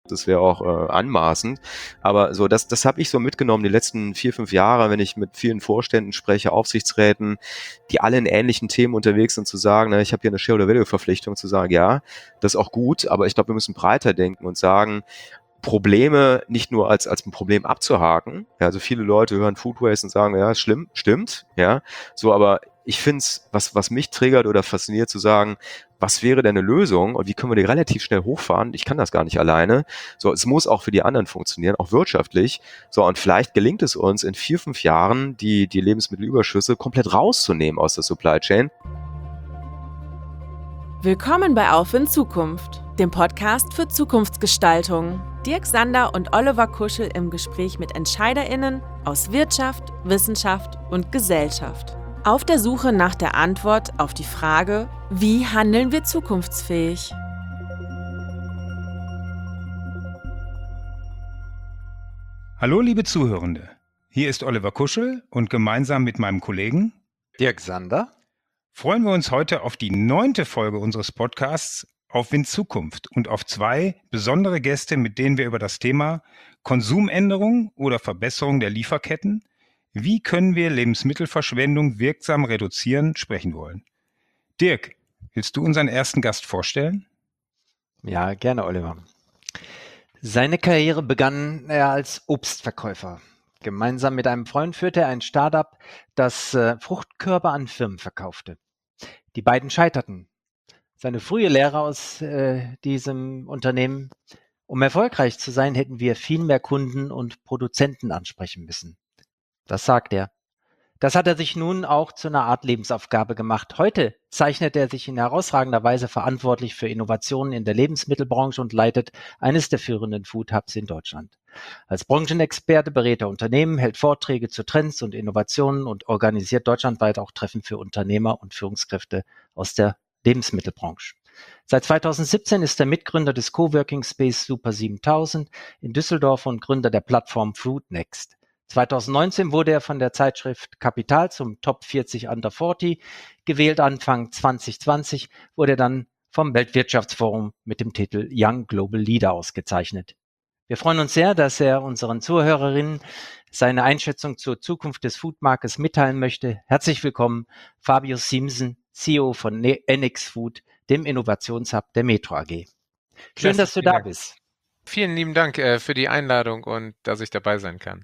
Das wäre auch anmaßend. Aber so, das habe ich so mitgenommen die letzten 4-5 Jahre, wenn ich mit vielen Vorständen spreche, Aufsichtsräten, die alle in ähnlichen Themen unterwegs sind, zu sagen, ich habe hier eine Shareholder-Value-Verpflichtung, zu sagen, ja, das ist auch gut, aber ich glaube, wir müssen breiter denken und sagen, Probleme nicht nur als ein Problem abzuhaken. Ja, also viele Leute hören Food Waste und sagen, ja, schlimm, stimmt, ja, so, aber ich finde es, was mich triggert oder fasziniert, zu sagen, was wäre denn eine Lösung und wie können wir die relativ schnell hochfahren? Ich kann das gar nicht alleine. So, es muss auch für die anderen funktionieren, auch wirtschaftlich. So, und vielleicht gelingt es uns in 4-5 Jahren, die Lebensmittelüberschüsse komplett rauszunehmen aus der Supply Chain. Willkommen bei Auf in Zukunft, dem Podcast für Zukunftsgestaltung. Dirk Sander und Oliver Kuschel im Gespräch mit EntscheiderInnen aus Wirtschaft, Wissenschaft und Gesellschaft. Auf der Suche nach der Antwort auf die Frage, wie handeln wir zukunftsfähig? Hallo liebe Zuhörende, hier ist Oliver Kuschel und gemeinsam mit meinem Kollegen Dirk Sander freuen wir uns heute auf die 9. Folge unseres Podcasts Auf in Zukunft und auf 2 besondere Gäste, mit denen wir über das Thema Konsumänderung oder Verbesserung der Lieferketten, wie können wir Lebensmittelverschwendung wirksam reduzieren, sprechen wollen. Dirk, willst du unseren ersten Gast vorstellen? Ja, gerne, Oliver. Seine Karriere begann er als Obstverkäufer. Gemeinsam mit einem Freund führte er ein Startup, das Fruchtkörbe an Firmen verkaufte. Die beiden scheiterten. Seine frühe Lehre aus diesem Unternehmen: Um erfolgreich zu sein, hätten wir viel mehr Kunden und Produzenten ansprechen müssen. Das sagt er. Das hat er sich nun auch zu einer Art Lebensaufgabe gemacht. Heute zeichnet er sich in herausragender Weise verantwortlich für Innovationen in der Lebensmittelbranche und leitet eines der führenden Food Hubs in Deutschland. Als Branchenexperte berät er Unternehmen, hält Vorträge zu Trends und Innovationen und organisiert deutschlandweit auch Treffen für Unternehmer und Führungskräfte aus der Lebensmittelbranche. Seit 2017 ist er Mitgründer des Coworking Space Super 7000 in Düsseldorf und Gründer der Plattform Foodnext. 2019 wurde er von der Zeitschrift Kapital zum Top 40 Under 40 gewählt. Anfang 2020 wurde er dann vom Weltwirtschaftsforum mit dem Titel Young Global Leader ausgezeichnet. Wir freuen uns sehr, dass er unseren Zuhörerinnen seine Einschätzung zur Zukunft des Foodmarktes mitteilen möchte. Herzlich willkommen, Fabio Simson, CEO von NX Food, dem Innovationshub der Metro AG. Schön, dass du da bist. Vielen lieben Dank für die Einladung und dass ich dabei sein kann.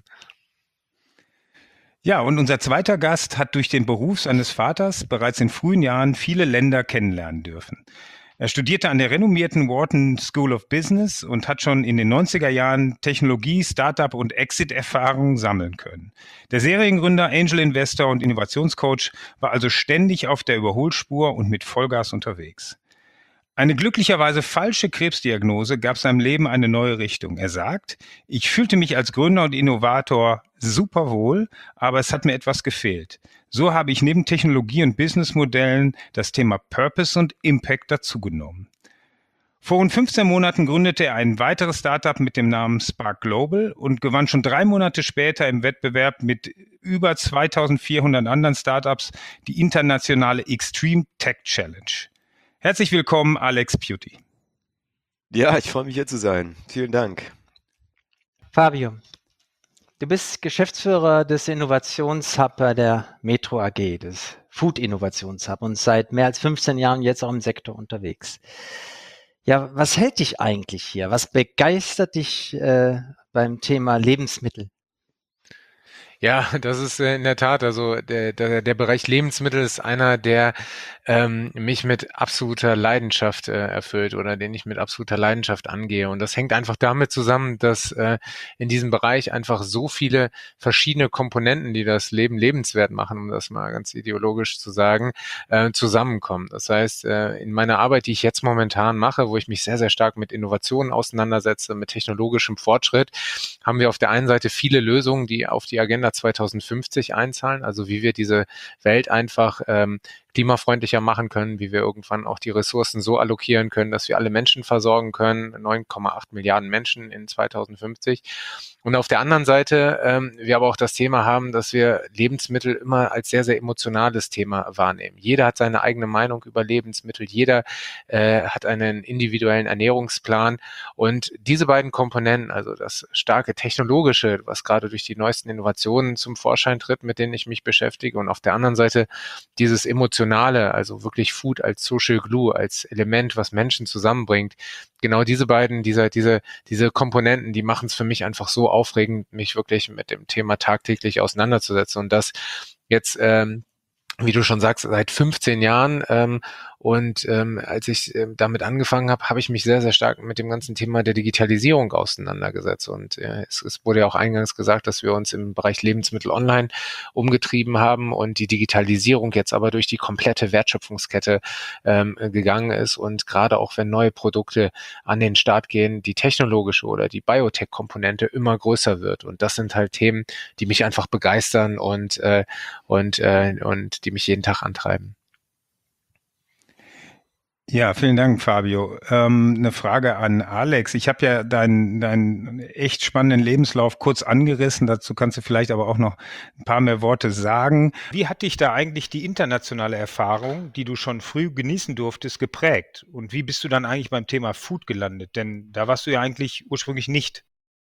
Ja, und unser zweiter Gast hat durch den Beruf seines Vaters bereits in frühen Jahren viele Länder kennenlernen dürfen. Er studierte an der renommierten Wharton School of Business und hat schon in den 90er Jahren Technologie-, Startup- und Exit-Erfahrungen sammeln können. Der Seriengründer, Angel Investor und Innovationscoach war also ständig auf der Überholspur und mit Vollgas unterwegs. Eine glücklicherweise falsche Krebsdiagnose gab seinem Leben eine neue Richtung. Er sagt: Ich fühlte mich als Gründer und Innovator super wohl, aber es hat mir etwas gefehlt. So habe ich neben Technologie und Businessmodellen das Thema Purpose und Impact dazugenommen. Vor rund 15 Monaten gründete er ein weiteres Startup mit dem Namen Spark Global und gewann schon 3 Monate später im Wettbewerb mit über 2400 anderen Startups die internationale Extreme Tech Challenge. Herzlich willkommen, Alex Putty. Ja, ich freue mich, hier zu sein. Vielen Dank. Fabio, du bist Geschäftsführer des Innovationshub bei der Metro AG, des Food Innovationshub, und seit mehr als 15 Jahren jetzt auch im Sektor unterwegs. Ja, was hält dich eigentlich hier? Was begeistert dich beim Thema Lebensmittel? Ja, das ist in der Tat, also der Bereich Lebensmittel ist einer, der mich mit absoluter Leidenschaft erfüllt oder den ich mit absoluter Leidenschaft angehe. Und das hängt einfach damit zusammen, dass in diesem Bereich einfach so viele verschiedene Komponenten, die das Leben lebenswert machen, um das mal ganz ideologisch zu sagen, zusammenkommen. Das heißt, in meiner Arbeit, die ich jetzt momentan mache, wo ich mich sehr, sehr stark mit Innovationen auseinandersetze, mit technologischem Fortschritt, haben wir auf der einen Seite viele Lösungen, die auf die Agenda 2050 einzahlen, also wie wir diese Welt einfach klimafreundlicher machen können, wie wir irgendwann auch die Ressourcen so allokieren können, dass wir alle Menschen versorgen können, 9,8 Milliarden Menschen in 2050. Und auf der anderen Seite wir aber auch das Thema haben, dass wir Lebensmittel immer als sehr, sehr emotionales Thema wahrnehmen. Jeder hat seine eigene Meinung über Lebensmittel, jeder hat einen individuellen Ernährungsplan und diese beiden Komponenten, also das starke technologische, was gerade durch die neuesten Innovationen zum Vorschein tritt, mit denen ich mich beschäftige und auf der anderen Seite dieses emotionale, also wirklich Food als Social Glue, als Element, was Menschen zusammenbringt, genau diese beiden, diese Komponenten, die machen es für mich einfach so aufregend, mich wirklich mit dem Thema tagtäglich auseinanderzusetzen und das jetzt wie du schon sagst, seit 15 Jahren. Als ich damit angefangen habe, habe ich mich sehr, sehr stark mit dem ganzen Thema der Digitalisierung auseinandergesetzt. Und es wurde ja auch eingangs gesagt, dass wir uns im Bereich Lebensmittel online umgetrieben haben und die Digitalisierung jetzt aber durch die komplette Wertschöpfungskette gegangen ist. Und gerade auch wenn neue Produkte an den Start gehen, die technologische oder die Biotech-Komponente immer größer wird. Und das sind halt Themen, die mich einfach begeistern und die mich jeden Tag antreiben. Ja, vielen Dank, Fabio. Eine Frage an Alex. Ich habe ja deinen echt spannenden Lebenslauf kurz angerissen. Dazu kannst du vielleicht aber auch noch ein paar mehr Worte sagen. Wie hat dich da eigentlich die internationale Erfahrung, die du schon früh genießen durftest, geprägt? Und wie bist du dann eigentlich beim Thema Food gelandet? Denn da warst du ja eigentlich ursprünglich nicht.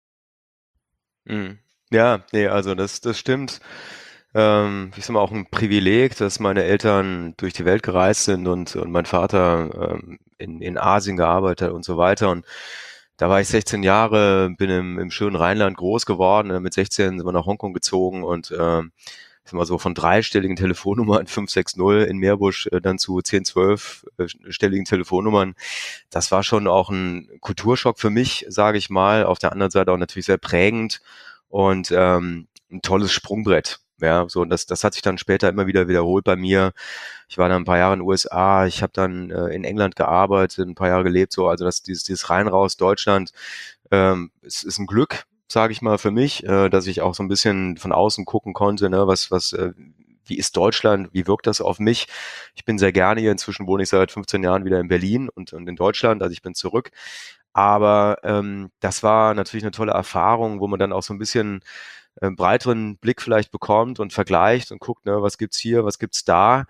Ja, nee, also das stimmt. Ich sag mal, auch ein Privileg, dass meine Eltern durch die Welt gereist sind und mein Vater in Asien gearbeitet hat und so weiter. Und da war ich 16 Jahre, bin im schönen Rheinland groß geworden. Mit 16 sind wir nach Hongkong gezogen und ich sag mal so von 3-stelligen Telefonnummern 560 in Meerbusch dann zu 10, 12-stelligen Telefonnummern. Das war schon auch ein Kulturschock für mich, sage ich mal. Auf der anderen Seite auch natürlich sehr prägend und ein tolles Sprungbrett. Ja, so, und das hat sich dann später immer wieder wiederholt bei mir. Ich war dann ein paar Jahre in den USA, ich habe dann in England gearbeitet, ein paar Jahre gelebt, so, also dieses rein raus Deutschland ist ein Glück, sage ich mal, für mich, dass ich auch so ein bisschen von außen gucken konnte, ne, wie ist Deutschland, wie wirkt das auf mich? Ich bin sehr gerne hier, inzwischen wohne ich seit 15 Jahren wieder in Berlin und in Deutschland, also ich bin zurück. Aber das war natürlich eine tolle Erfahrung, wo man dann auch so ein bisschen breiteren Blick vielleicht bekommt und vergleicht und guckt, ne, was gibt's hier, was gibt's da.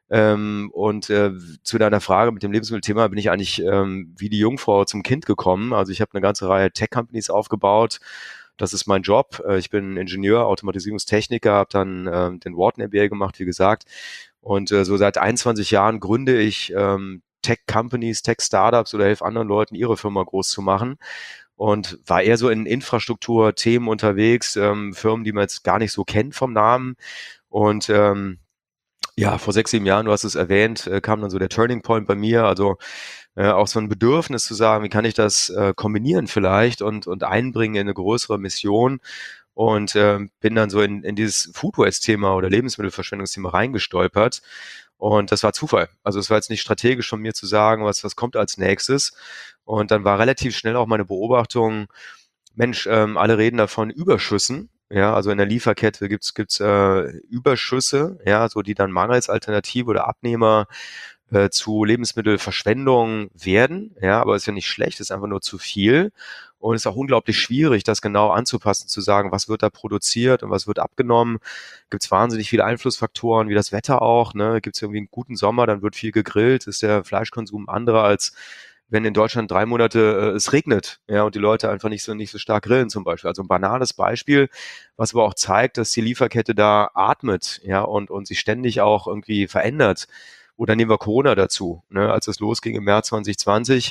Zu deiner Frage mit dem Lebensmittelthema bin ich eigentlich wie die Jungfrau zum Kind gekommen. Also ich habe eine ganze Reihe Tech-Companies aufgebaut. Das ist mein Job. Ich bin Ingenieur, Automatisierungstechniker, habe dann den Wharton MBA gemacht, wie gesagt. Und so seit 21 Jahren gründe ich Tech-Companies, Tech-Startups oder helfe anderen Leuten, ihre Firma groß zu machen. Und war eher so in Infrastruktur-Themen unterwegs, Firmen, die man jetzt gar nicht so kennt vom Namen. Und ja, vor 6, 7 Jahren, du hast es erwähnt, kam dann so der Turning Point bei mir, also auch so ein Bedürfnis zu sagen, wie kann ich das kombinieren vielleicht und einbringen in eine größere Mission. Und bin dann so in dieses Food Waste-Thema oder Lebensmittelverschwendungsthema reingestolpert. Und das war Zufall. Also es war jetzt nicht strategisch von mir zu sagen, was kommt als nächstes. Und dann war relativ schnell auch meine Beobachtung, Mensch, alle reden davon Überschüssen. Ja, also in der Lieferkette gibt's Überschüsse, ja, so die dann mangels Alternative oder Abnehmer zu Lebensmittelverschwendung werden. Ja, aber ist ja nicht schlecht, ist einfach nur zu viel. Und es ist auch unglaublich schwierig, das genau anzupassen, zu sagen, was wird da produziert und was wird abgenommen. Gibt es wahnsinnig viele Einflussfaktoren, wie das Wetter auch. Ne? Gibt es irgendwie einen guten Sommer, dann wird viel gegrillt, ist der Fleischkonsum anderer als wenn in Deutschland 3 Monate es regnet, ja, und die Leute einfach nicht so stark grillen zum Beispiel. Also ein banales Beispiel, was aber auch zeigt, dass die Lieferkette da atmet, ja, und sich ständig auch irgendwie verändert. Oder nehmen wir Corona dazu, ne, als es losging im März 2020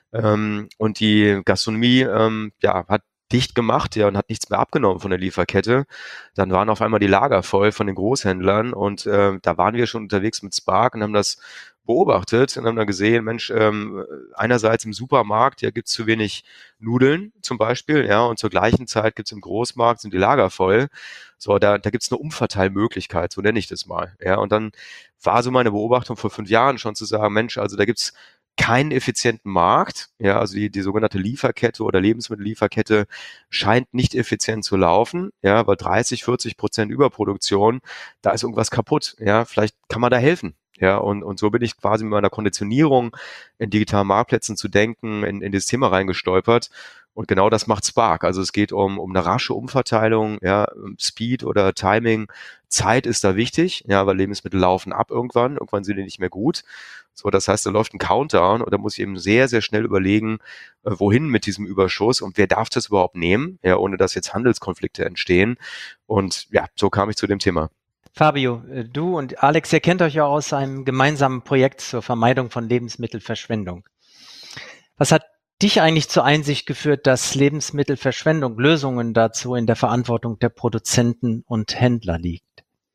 und die Gastronomie hat dicht gemacht, ja, und hat nichts mehr abgenommen von der Lieferkette. Dann waren auf einmal die Lager voll von den Großhändlern und da waren wir schon unterwegs mit Spark und haben das beobachtet und haben dann gesehen, Mensch, einerseits im Supermarkt, ja, gibt's zu wenig Nudeln zum Beispiel, ja, und zur gleichen Zeit gibt's im Großmarkt, sind die Lager voll. So, da gibt's eine Umverteilmöglichkeit, so nenne ich das mal. Ja, und dann war so meine Beobachtung vor 5 Jahren schon zu sagen, Mensch, also da gibt's keinen effizienten Markt, ja, also die sogenannte Lieferkette oder Lebensmittellieferkette scheint nicht effizient zu laufen, ja, weil 30-40% Überproduktion, da ist irgendwas kaputt, ja, vielleicht kann man da helfen. Ja, und so bin ich quasi mit meiner Konditionierung in digitalen Marktplätzen zu denken, in das Thema reingestolpert. Und genau das macht Spark. Also es geht um eine rasche Umverteilung, ja, Speed oder Timing. Zeit ist da wichtig, ja, weil Lebensmittel laufen ab irgendwann sind die nicht mehr gut. So, das heißt, da läuft ein Countdown und da muss ich eben sehr, sehr schnell überlegen, wohin mit diesem Überschuss und wer darf das überhaupt nehmen, ja, ohne dass jetzt Handelskonflikte entstehen. Und ja, so kam ich zu dem Thema. Fabio, du und Alex, ihr kennt euch ja aus einem gemeinsamen Projekt zur Vermeidung von Lebensmittelverschwendung. Was hat dich eigentlich zur Einsicht geführt, dass Lebensmittelverschwendung, Lösungen dazu in der Verantwortung der Produzenten und Händler liegt?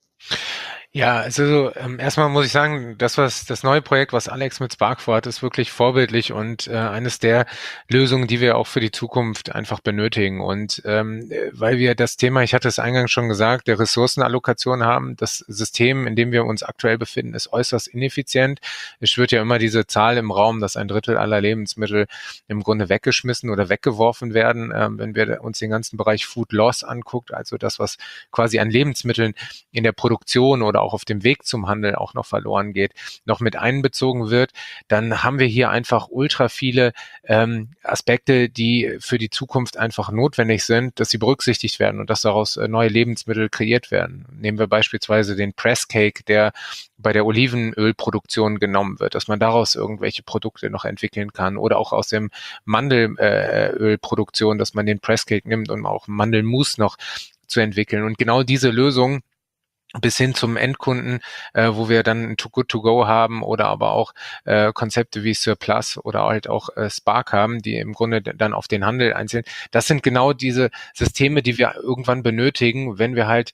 Ja, also erstmal muss ich sagen, das neue Projekt, was Alex mit Spark vorhat, ist wirklich vorbildlich und eines der Lösungen, die wir auch für die Zukunft einfach benötigen. Und weil wir das Thema, ich hatte es eingangs schon gesagt, der Ressourcenallokation haben, das System, in dem wir uns aktuell befinden, ist äußerst ineffizient. Es schwirrt ja immer diese Zahl im Raum, dass 1/3 aller Lebensmittel im Grunde weggeschmissen oder weggeworfen werden. Wenn wir uns den ganzen Bereich Food Loss anguckt, also das, was quasi an Lebensmitteln in der Produktion oder auch auf dem Weg zum Handel auch noch verloren geht, noch mit einbezogen wird, dann haben wir hier einfach ultra viele Aspekte, die für die Zukunft einfach notwendig sind, dass sie berücksichtigt werden und dass daraus neue Lebensmittel kreiert werden. Nehmen wir beispielsweise den Presscake, der bei der Olivenölproduktion genommen wird, dass man daraus irgendwelche Produkte noch entwickeln kann oder auch aus dem Mandelölproduktion, dass man den Presscake nimmt, um auch Mandelmus noch zu entwickeln. Und genau diese Lösung bis hin zum Endkunden, wo wir dann Too Good To Go haben oder aber auch Konzepte wie Surplus oder halt auch Spark haben, die im Grunde dann auf den Handel einzählen. Das sind genau diese Systeme, die wir irgendwann benötigen, wenn wir halt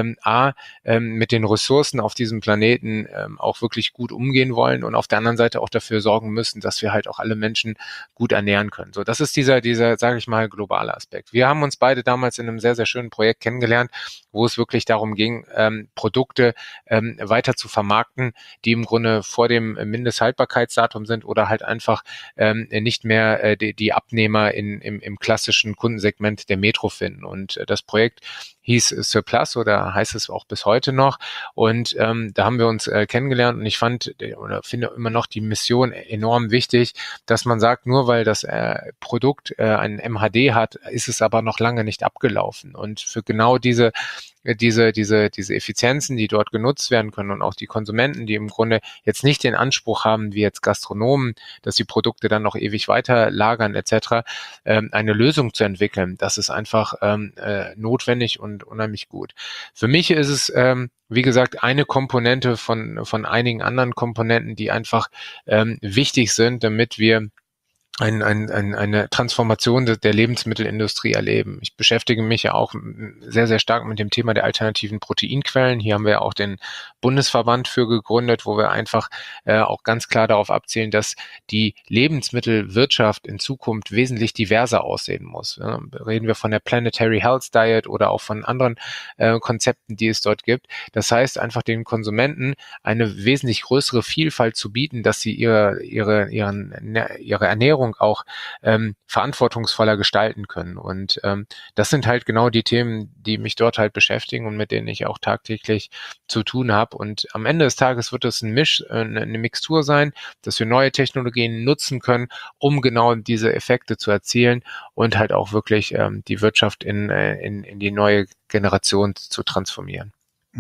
mit den Ressourcen auf diesem Planeten auch wirklich gut umgehen wollen und auf der anderen Seite auch dafür sorgen müssen, dass wir halt auch alle Menschen gut ernähren können. So, das ist dieser, sage ich mal, globale Aspekt. Wir haben uns beide damals in einem sehr, sehr schönen Projekt kennengelernt, wo es wirklich darum ging, Produkte weiter zu vermarkten, die im Grunde vor dem Mindesthaltbarkeitsdatum sind oder halt einfach nicht mehr die Abnehmer im klassischen Kundensegment der Metro finden. Und das Projekt hieß Surplus oder heißt es auch bis heute noch. Und da haben wir uns kennengelernt und ich finde immer noch die Mission enorm wichtig, dass man sagt, nur weil das Produkt ein MHD hat, ist es aber noch lange nicht abgelaufen. Und für genau diese Effizienzen, die dort genutzt werden können und auch die Konsumenten, die im Grunde jetzt nicht den Anspruch haben, wie jetzt Gastronomen, dass die Produkte dann noch ewig weiter lagern etc., eine Lösung zu entwickeln, das ist einfach notwendig und unheimlich gut. Für mich ist es, wie gesagt, eine Komponente von einigen anderen Komponenten, die einfach wichtig sind, damit wir eine Transformation der Lebensmittelindustrie erleben. Ich beschäftige mich ja auch sehr, sehr stark mit dem Thema der alternativen Proteinquellen. Hier haben wir ja auch den Bundesverband für gegründet, wo wir einfach auch ganz klar darauf abzielen, dass die Lebensmittelwirtschaft in Zukunft wesentlich diverser aussehen muss. Ja, reden wir von der Planetary Health Diet oder auch von anderen Konzepten, die es dort gibt. Das heißt, einfach den Konsumenten eine wesentlich größere Vielfalt zu bieten, dass sie ihre Ernährung auch verantwortungsvoller gestalten können. Und das sind halt genau die Themen, die mich dort halt beschäftigen und mit denen ich auch tagtäglich zu tun habe. Und am Ende des Tages wird es eine Mixtur sein, dass wir neue Technologien nutzen können, um genau diese Effekte zu erzielen und halt auch wirklich die Wirtschaft in die neue Generation zu transformieren.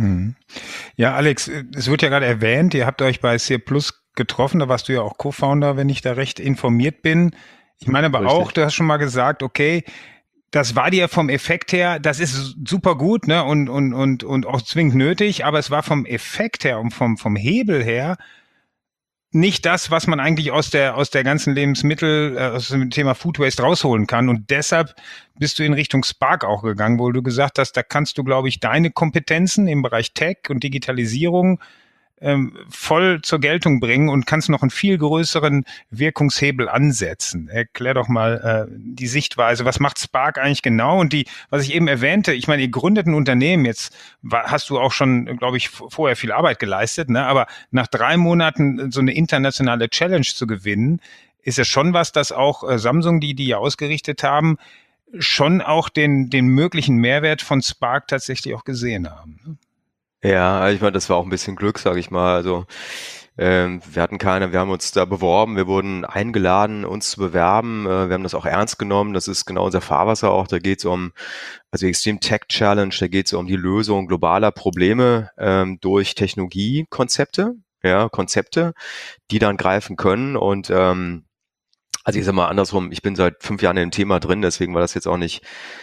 Ja, Alex, es wird ja gerade erwähnt, ihr habt euch bei C+ getroffen, da warst du ja auch Co-Founder, wenn ich da recht informiert bin. Ich meine aber Richtig. auch, du hast schon mal gesagt, okay, das war dir vom Effekt her, das ist super gut, ne, und auch zwingend nötig, aber es war vom Effekt her und vom Hebel her nicht das, was man eigentlich aus der ganzen Lebensmittel, aus dem Thema Food Waste rausholen kann. Und deshalb bist du in Richtung Spark auch gegangen, wo du gesagt hast, da kannst du, glaube ich, deine Kompetenzen im Bereich Tech und Digitalisierung voll zur Geltung bringen und kannst noch einen viel größeren Wirkungshebel ansetzen. Erklär doch mal die Sichtweise. Was macht Spark eigentlich genau? Und was ich eben erwähnte, ich meine, ihr gründet ein Unternehmen, jetzt hast du auch schon, glaube ich, vorher viel Arbeit geleistet, ne? Aber nach 3 Monaten so eine internationale Challenge zu gewinnen, ist ja schon was, dass auch Samsung, die ja ausgerichtet haben, schon auch den möglichen Mehrwert von Spark tatsächlich auch gesehen haben. Ne? Ja, ich meine, das war auch ein bisschen Glück, sage ich mal. Also wir haben uns da beworben, wir wurden eingeladen, uns zu bewerben. Wir haben das auch ernst genommen. Das ist genau unser Fahrwasser auch. Da geht es also Extreme Tech Challenge, da geht es um die Lösung globaler Probleme durch Technologiekonzepte, ja, Konzepte, die dann greifen können. Und also ich sag mal andersrum, ich bin seit 5 Jahren in dem Thema drin, deswegen war das jetzt auch nicht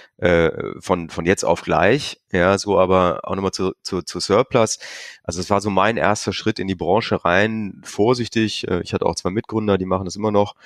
von jetzt auf gleich, ja, so, aber auch nochmal zu Surplus. Also es war so mein erster Schritt in die Branche rein, vorsichtig. Ich hatte auch 2 Mitgründer, die machen das immer noch.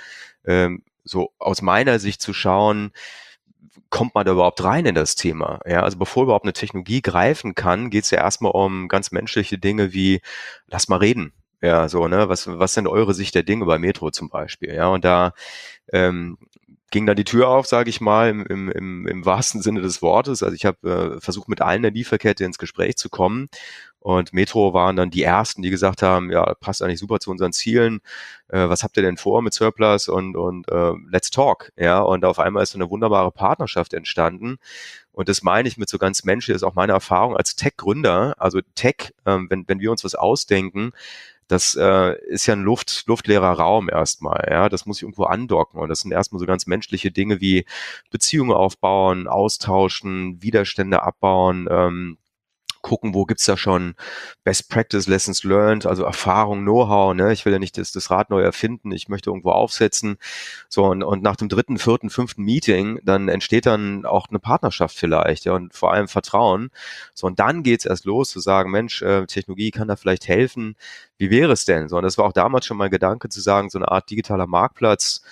So aus meiner Sicht zu schauen, kommt man da überhaupt rein in das Thema? Ja, also bevor überhaupt eine Technologie greifen kann, geht es ja erstmal um ganz menschliche Dinge wie, lass mal reden. Ja, so, ne, was sind eure Sicht der Dinge bei Metro zum Beispiel? Ja, und da ähm, ging dann die Tür auf, sage ich mal, im wahrsten Sinne des Wortes. Also ich habe versucht, mit allen der Lieferkette ins Gespräch zu kommen. Und Metro waren dann die Ersten, die gesagt haben, ja, passt eigentlich super zu unseren Zielen. Was habt ihr denn vor mit Surplus und let's talk. Ja, und auf einmal ist so eine wunderbare Partnerschaft entstanden. Und das meine ich mit so ganz menschlich, ist auch meine Erfahrung als Tech-Gründer. Also Tech, wenn wir uns was ausdenken, das ist ja ein luftleerer Raum erstmal, ja. Das muss ich irgendwo andocken. Und das sind erstmal so ganz menschliche Dinge wie Beziehungen aufbauen, austauschen, Widerstände abbauen, gucken, wo gibt's da schon Best Practice, Lessons learned, also Erfahrung, Know-how, ne? Ich will ja nicht das Rad neu erfinden, ich möchte irgendwo aufsetzen. So, und nach dem 3., 4., 5. Meeting, dann entsteht dann auch eine Partnerschaft vielleicht, ja, und vor allem Vertrauen. So, und dann geht's erst los zu sagen, Mensch, Technologie kann da vielleicht helfen. Wie wäre es denn? So, und das war auch damals schon mein Gedanke zu sagen, so eine Art digitaler Marktplatz,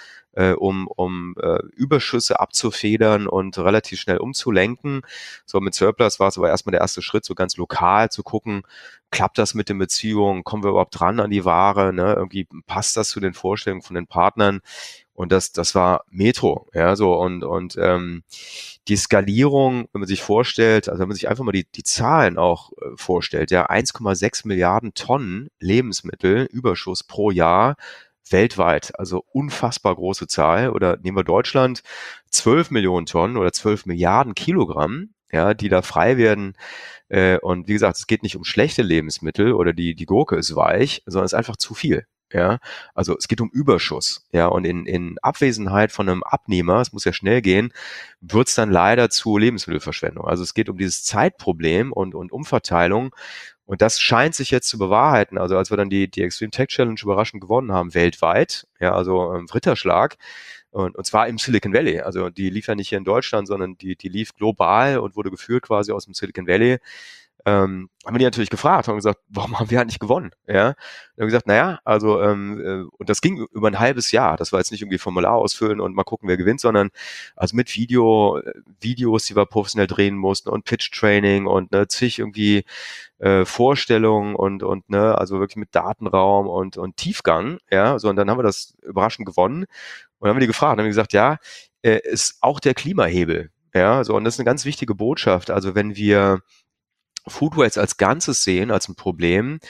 um Überschüsse abzufedern und relativ schnell umzulenken. So mit Surplus war es aber erstmal der erste Schritt, so ganz lokal zu gucken, klappt das mit den Beziehungen, kommen wir überhaupt dran an die Ware, ne? Irgendwie passt das zu den Vorstellungen von den Partnern. Und das war Metro, ja, so und die Skalierung, wenn man sich vorstellt, also wenn man sich einfach mal die Zahlen auch vorstellt, ja, 1,6 Milliarden Tonnen Lebensmittelüberschuss pro Jahr weltweit, also unfassbar große Zahl. Oder nehmen wir Deutschland, 12 Millionen Tonnen oder 12 Milliarden Kilogramm, ja, die da frei werden. Und wie gesagt, es geht nicht um schlechte Lebensmittel oder die Gurke ist weich, sondern es ist einfach zu viel. Ja, also es geht um Überschuss, ja, und in Abwesenheit von einem Abnehmer, es muss ja schnell gehen, wird es dann leider zu Lebensmittelverschwendung. Also es geht um dieses Zeitproblem und Umverteilung. Und das scheint sich jetzt zu bewahrheiten. Also als wir dann die Extreme Tech Challenge überraschend gewonnen haben, weltweit, ja, also Ritterschlag, und zwar im Silicon Valley. Also die lief ja nicht hier in Deutschland, sondern die lief global und wurde geführt quasi aus dem Silicon Valley. Haben wir die natürlich gefragt, haben gesagt, warum haben wir eigentlich gewonnen? Ja, wir haben gesagt, naja, also und das ging über ein halbes Jahr. Das war jetzt nicht irgendwie Formular ausfüllen und mal gucken, wer gewinnt, sondern also mit Videos, die wir professionell drehen mussten und Pitch-Training und ne, zig irgendwie Vorstellungen und ne, also wirklich mit Datenraum und Tiefgang, ja, so und dann haben wir das überraschend gewonnen und dann haben wir die gefragt, dann haben wir gesagt, ja, ist auch der Klimahebel, ja, so und das ist eine ganz wichtige Botschaft. Also wenn wir Food Waste als Ganzes sehen, als ein Problem,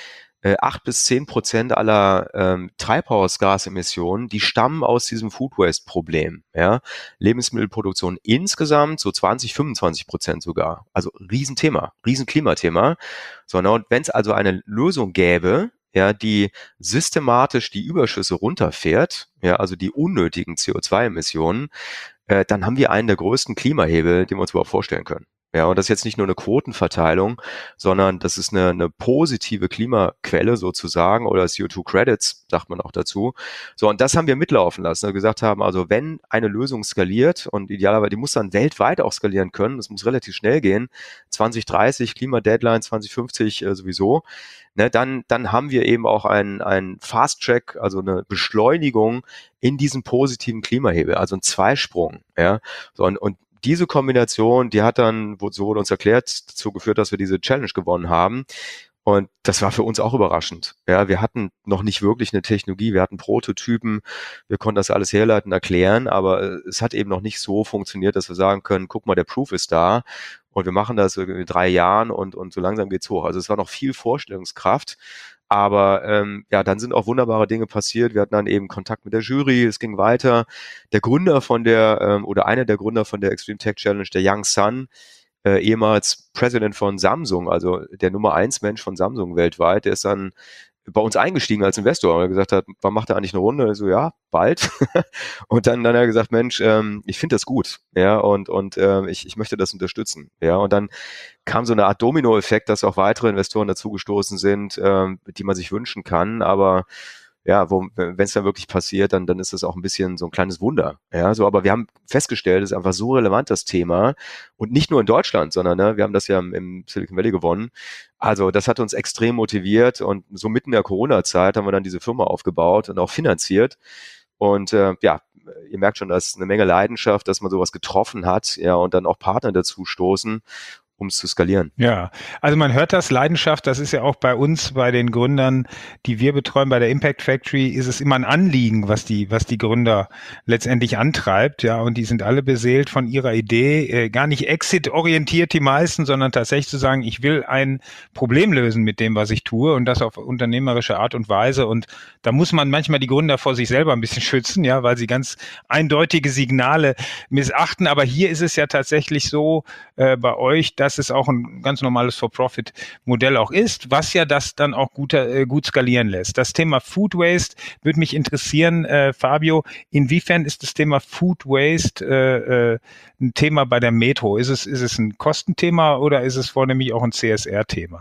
8-10% aller Treibhausgasemissionen, die stammen aus diesem Food Waste Problem. Ja? Lebensmittelproduktion insgesamt so 20-25% sogar. Also Riesenthema, Riesenklimathema. So, ne? Und wenn es also eine Lösung gäbe, ja, die systematisch die Überschüsse runterfährt, ja, also die unnötigen CO2-Emissionen, dann haben wir einen der größten Klimahebel, den wir uns überhaupt vorstellen können. Ja, und das ist jetzt nicht nur eine Quotenverteilung, sondern das ist eine positive Klimaquelle sozusagen oder CO2-Credits, sagt man auch dazu. So, und das haben wir mitlaufen lassen, wir gesagt haben, also wenn eine Lösung skaliert und idealerweise, die muss dann weltweit auch skalieren können, das muss relativ schnell gehen, 2030, Klimadeadline, 2050 sowieso, ne, dann haben wir eben auch einen Fast-Track, also eine Beschleunigung in diesem positiven Klimahebel, also ein Zweisprung, ja, so, und diese Kombination, die hat dann, so wurde uns erklärt, dazu geführt, dass wir diese Challenge gewonnen haben. Und das war für uns auch überraschend. Ja, wir hatten noch nicht wirklich eine Technologie, wir hatten Prototypen, wir konnten das alles herleiten, erklären, aber es hat eben noch nicht so funktioniert, dass wir sagen können, guck mal, der Proof ist da und wir machen das in 3 Jahren und so langsam geht's hoch. Also es war noch viel Vorstellungskraft. Aber ja, dann sind auch wunderbare Dinge passiert. Wir hatten dann eben Kontakt mit der Jury, es ging weiter. Der Gründer von der, oder einer der Gründer von der Extreme Tech Challenge, der Young Sun, ehemals President von Samsung, also der Nummer 1 Mensch von Samsung weltweit, der ist dann bei uns eingestiegen als Investor, weil er gesagt hat, wann macht er eigentlich eine Runde? So, ja, bald. Und dann hat er gesagt, Mensch, ich finde das gut, ja, und ich möchte das unterstützen, ja, und dann kam so eine Art Dominoeffekt, dass auch weitere Investoren dazugestoßen sind, die man sich wünschen kann, aber ja, wenn es dann wirklich passiert, dann ist es auch ein bisschen so ein kleines Wunder. Ja, so, aber wir haben festgestellt, es ist einfach so relevant, das Thema. Und nicht nur in Deutschland, sondern wir haben das ja im Silicon Valley gewonnen. Also das hat uns extrem motiviert und so mitten in der Corona-Zeit haben wir dann diese Firma aufgebaut und auch finanziert. Und ja, ihr merkt schon, dass eine Menge Leidenschaft, dass man sowas getroffen hat, ja, und dann auch Partner dazu stoßen, um es zu skalieren. Ja, also man hört das, Leidenschaft, das ist ja auch bei uns, bei den Gründern, die wir betreuen, bei der Impact Factory, ist es immer ein Anliegen, was die Gründer letztendlich antreibt, ja, und die sind alle beseelt von ihrer Idee, gar nicht exit-orientiert die meisten, sondern tatsächlich zu sagen, ich will ein Problem lösen mit dem, was ich tue und das auf unternehmerische Art und Weise, und da muss man manchmal die Gründer vor sich selber ein bisschen schützen, ja, weil sie ganz eindeutige Signale missachten, aber hier ist es ja tatsächlich so, bei euch, dass es auch ein ganz normales For-Profit-Modell auch ist, was ja das dann auch gut skalieren lässt. Das Thema Food Waste würde mich interessieren, Fabio, inwiefern ist das Thema Food Waste ein Thema bei der Metro? Ist es ein Kostenthema oder ist es vornehmlich auch ein CSR-Thema?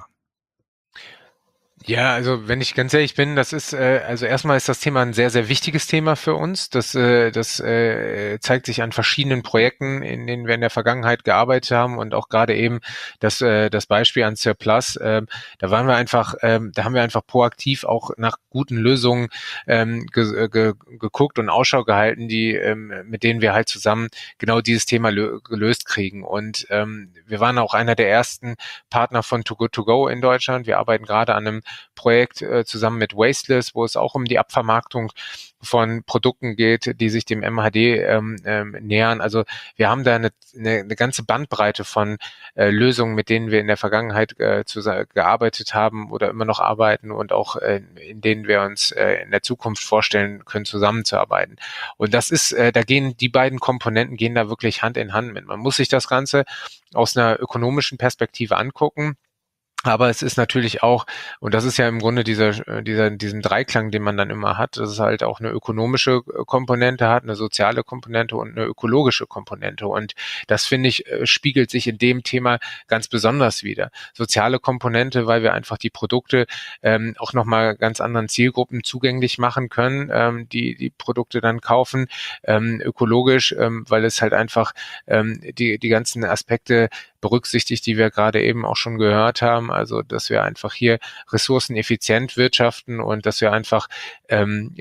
Ja, also wenn ich ganz ehrlich bin, das ist, also erstmal ist das Thema ein sehr, sehr wichtiges Thema für uns. Das zeigt sich an verschiedenen Projekten, in denen wir in der Vergangenheit gearbeitet haben, und auch gerade eben das Beispiel an Surplus. Da haben wir einfach proaktiv auch nach guten Lösungen geguckt und Ausschau gehalten, mit denen wir halt zusammen genau dieses Thema gelöst kriegen. Und wir waren auch einer der ersten Partner von Too Good To Go in Deutschland. Wir arbeiten gerade an einem Projekt zusammen mit Wasteless, wo es auch um die Abvermarktung von Produkten geht, die sich dem MHD nähern. Also wir haben da eine ganze Bandbreite von Lösungen, mit denen wir in der Vergangenheit gearbeitet haben oder immer noch arbeiten und auch in denen wir uns in der Zukunft vorstellen können, zusammenzuarbeiten. Und das ist, die beiden Komponenten gehen da wirklich Hand in Hand mit. Man muss sich das Ganze aus einer ökonomischen Perspektive angucken. Aber es ist natürlich auch, und das ist ja im Grunde diesen Dreiklang, den man dann immer hat, dass es halt auch eine ökonomische Komponente hat, eine soziale Komponente und eine ökologische Komponente. Und das, finde ich, spiegelt sich in dem Thema ganz besonders wider. Soziale Komponente, weil wir einfach die Produkte auch nochmal ganz anderen Zielgruppen zugänglich machen können, die Produkte dann kaufen. Ökologisch, weil es halt einfach die ganzen Aspekte berücksichtigt, die wir gerade eben auch schon gehört haben, also dass wir einfach hier ressourceneffizient wirtschaften und dass wir einfach die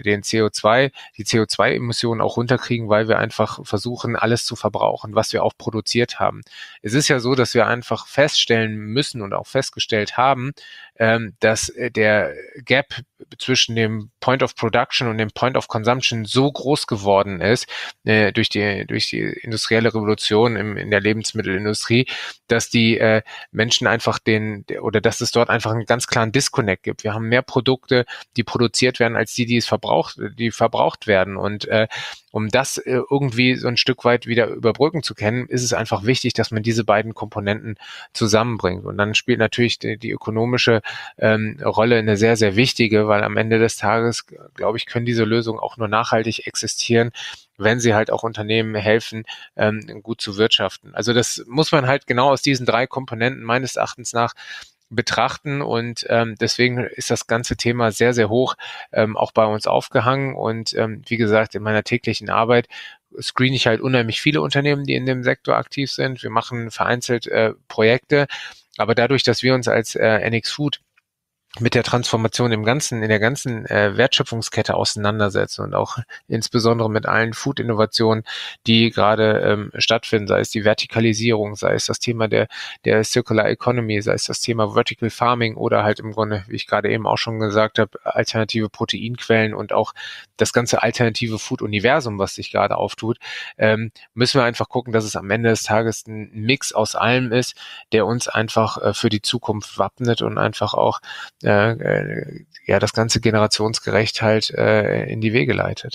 CO2-Emissionen auch runterkriegen, weil wir einfach versuchen, alles zu verbrauchen, was wir auch produziert haben. Es ist ja so, dass wir einfach feststellen müssen und auch festgestellt haben, dass der Gap zwischen dem Point of Production und dem Point of Consumption so groß geworden ist durch die industrielle Revolution in der Lebensmittelindustrie, dass die Menschen einfach dass es dort einfach einen ganz klaren Disconnect gibt. Wir haben mehr Produkte, die produziert werden, als die verbraucht werden. Und um das irgendwie so ein Stück weit wieder überbrücken zu können, ist es einfach wichtig, dass man diese beiden Komponenten zusammenbringt. Und dann spielt natürlich die ökonomische Rolle eine sehr, sehr wichtige, weil am Ende des Tages, glaube ich, können diese Lösungen auch nur nachhaltig existieren, wenn sie halt auch Unternehmen helfen, gut zu wirtschaften. Also das muss man halt genau aus diesen drei Komponenten meines Erachtens nach betrachten, und deswegen ist das ganze Thema sehr, sehr hoch auch bei uns aufgehangen, und wie gesagt, in meiner täglichen Arbeit screene ich halt unheimlich viele Unternehmen, die in dem Sektor aktiv sind. Wir machen vereinzelt Projekte, aber dadurch, dass wir uns als NX Food mit der Transformation in der ganzen Wertschöpfungskette auseinandersetzen und auch insbesondere mit allen Food-Innovationen, die gerade stattfinden, sei es die Vertikalisierung, sei es das Thema der Circular Economy, sei es das Thema Vertical Farming oder halt im Grunde, wie ich gerade eben auch schon gesagt habe, alternative Proteinquellen und auch das ganze alternative Food-Universum, was sich gerade auftut, müssen wir einfach gucken, dass es am Ende des Tages ein Mix aus allem ist, der uns einfach für die Zukunft wappnet und einfach auch das ganze generationsgerecht halt in die Wege leitet.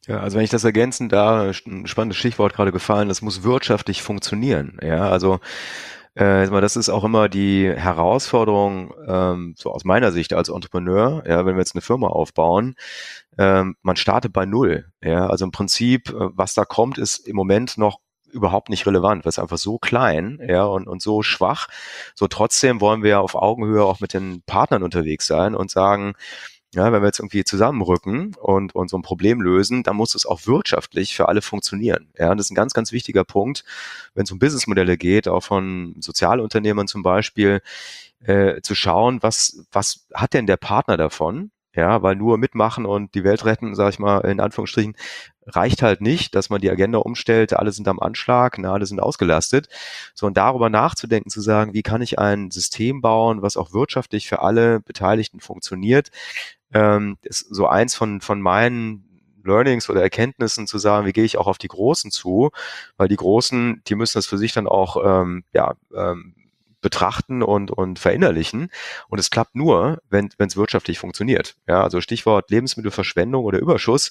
Ja, also wenn ich das ergänzen darf, ein spannendes Stichwort gerade gefallen, das muss wirtschaftlich funktionieren. Ja, also das ist auch immer die Herausforderung, so aus meiner Sicht als Entrepreneur, ja, wenn wir jetzt eine Firma aufbauen, man startet bei Null. Ja, also im Prinzip, was da kommt, ist im Moment noch überhaupt nicht relevant, weil es einfach so klein, ja, und so schwach. So trotzdem wollen wir ja auf Augenhöhe auch mit den Partnern unterwegs sein und sagen, ja, wenn wir jetzt irgendwie zusammenrücken und so ein Problem lösen, dann muss es auch wirtschaftlich für alle funktionieren. Ja, und das ist ein ganz, ganz wichtiger Punkt, wenn es um Businessmodelle geht, auch von Sozialunternehmern zum Beispiel, zu schauen, was hat denn der Partner davon? Ja, weil nur mitmachen und die Welt retten, sage ich mal in Anführungsstrichen, reicht halt nicht, dass man die Agenda umstellt, alle sind am Anschlag, alle sind ausgelastet. So, und darüber nachzudenken, zu sagen, wie kann ich ein System bauen, was auch wirtschaftlich für alle Beteiligten funktioniert, ist so eins von meinen Learnings oder Erkenntnissen zu sagen, wie gehe ich auch auf die Großen zu, weil die Großen, die müssen das für sich dann auch betrachten und verinnerlichen. Und es klappt nur, wenn es wirtschaftlich funktioniert. Ja, also Stichwort Lebensmittelverschwendung oder Überschuss.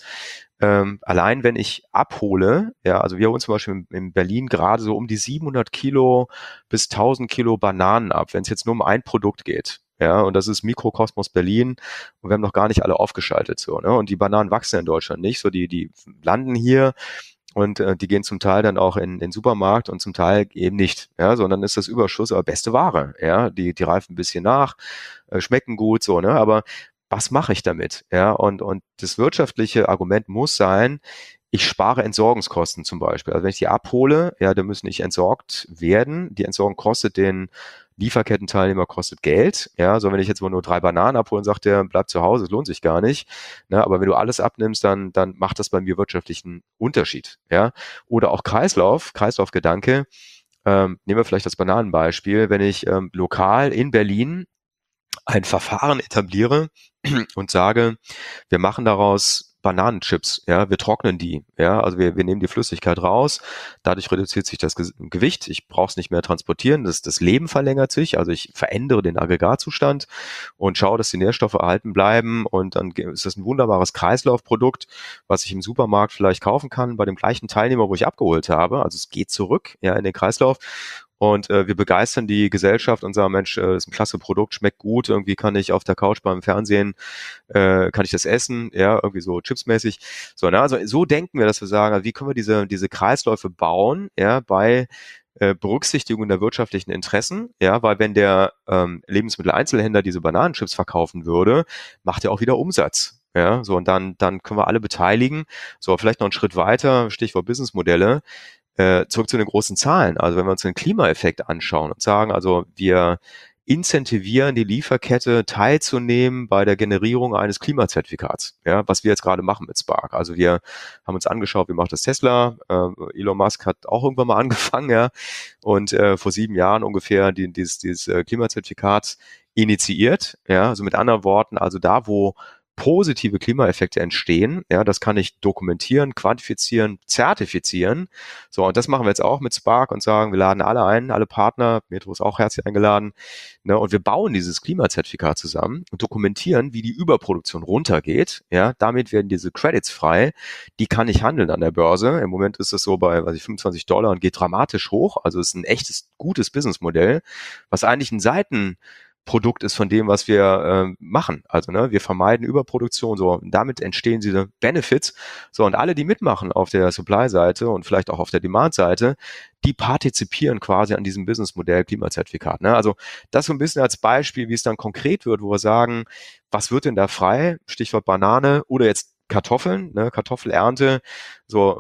Allein wenn ich abhole, ja, also wir holen zum Beispiel in Berlin gerade so um die 700 Kilo bis 1000 Kilo Bananen ab, wenn es jetzt nur um ein Produkt geht. Ja, und das ist Mikrokosmos Berlin und wir haben noch gar nicht alle aufgeschaltet so, ne? Und die Bananen wachsen in Deutschland nicht, so die landen hier und die gehen zum Teil dann auch in den Supermarkt und zum Teil eben nicht, ja, sondern ist das Überschuss aber beste Ware, ja, die reifen ein bisschen nach, schmecken gut, so, ne, aber was mache ich damit, ja, und das wirtschaftliche Argument muss sein, ich spare Entsorgungskosten zum Beispiel. Also wenn ich die abhole, ja, dann müssen nicht entsorgt werden. Die Entsorgung kostet den Lieferkettenteilnehmer kostet Geld. Ja, so wenn ich jetzt nur 3 Bananen abhole und sagt der, bleib zu Hause, es lohnt sich gar nicht. Ne, aber wenn du alles abnimmst, dann macht das bei mir wirtschaftlichen Unterschied. Ja, oder auch Kreislaufgedanke. Nehmen wir vielleicht das Bananenbeispiel. Wenn ich lokal in Berlin ein Verfahren etabliere und sage, wir machen daraus Bananenchips, ja, wir trocknen die, ja, also wir nehmen die Flüssigkeit raus, dadurch reduziert sich das Gewicht, ich brauche es nicht mehr transportieren, das Leben verlängert sich, also ich verändere den Aggregatzustand und schaue, dass die Nährstoffe erhalten bleiben und dann ist das ein wunderbares Kreislaufprodukt, was ich im Supermarkt vielleicht kaufen kann, bei dem gleichen Teilnehmer, wo ich abgeholt habe, also es geht zurück, ja, in den Kreislauf. Und wir begeistern die Gesellschaft und sagen, Mensch, ist ein klasse Produkt, schmeckt gut, irgendwie kann ich auf der Couch beim Fernsehen, kann ich das essen, ja, irgendwie so chipsmäßig. So, ne? Also so denken wir, dass wir sagen, also wie können wir diese Kreisläufe bauen, ja, bei Berücksichtigung der wirtschaftlichen Interessen, ja, weil wenn der Lebensmitteleinzelhändler diese Bananenchips verkaufen würde, macht er auch wieder Umsatz. Ja, so und dann können wir alle beteiligen. So, vielleicht noch einen Schritt weiter, Stichwort Businessmodelle. Zurück zu den großen Zahlen. Also wenn wir uns den Klimaeffekt anschauen und sagen, also wir incentivieren die Lieferkette teilzunehmen bei der Generierung eines Klimazertifikats, ja, was wir jetzt gerade machen mit Spark. Also wir haben uns angeschaut, wie macht das Tesla? Elon Musk hat auch irgendwann mal angefangen, ja, und vor 7 Jahren ungefähr dieses Klimazertifikat initiiert, ja, also mit anderen Worten, also da, wo positive Klimaeffekte entstehen, ja, das kann ich dokumentieren, quantifizieren, zertifizieren. So, und das machen wir jetzt auch mit Spark und sagen, wir laden alle ein, alle Partner, Metro ist auch herzlich eingeladen, ne, und wir bauen dieses Klimazertifikat zusammen und dokumentieren, wie die Überproduktion runtergeht, ja, damit werden diese Credits frei, die kann ich handeln an der Börse. Im Moment ist es so bei, weiß ich, $25 und geht dramatisch hoch, also ist ein echtes, gutes Businessmodell, was eigentlich ein Produkt ist von dem, was wir machen. Also ne, wir vermeiden Überproduktion, so und damit entstehen diese Benefits. So und alle, die mitmachen auf der Supply-Seite und vielleicht auch auf der Demand-Seite, die partizipieren quasi an diesem Businessmodell Klimazertifikat. Ne? Also das so ein bisschen als Beispiel, wie es dann konkret wird, wo wir sagen, was wird denn da frei? Stichwort Banane oder jetzt Kartoffeln, ne, Kartoffelernte, so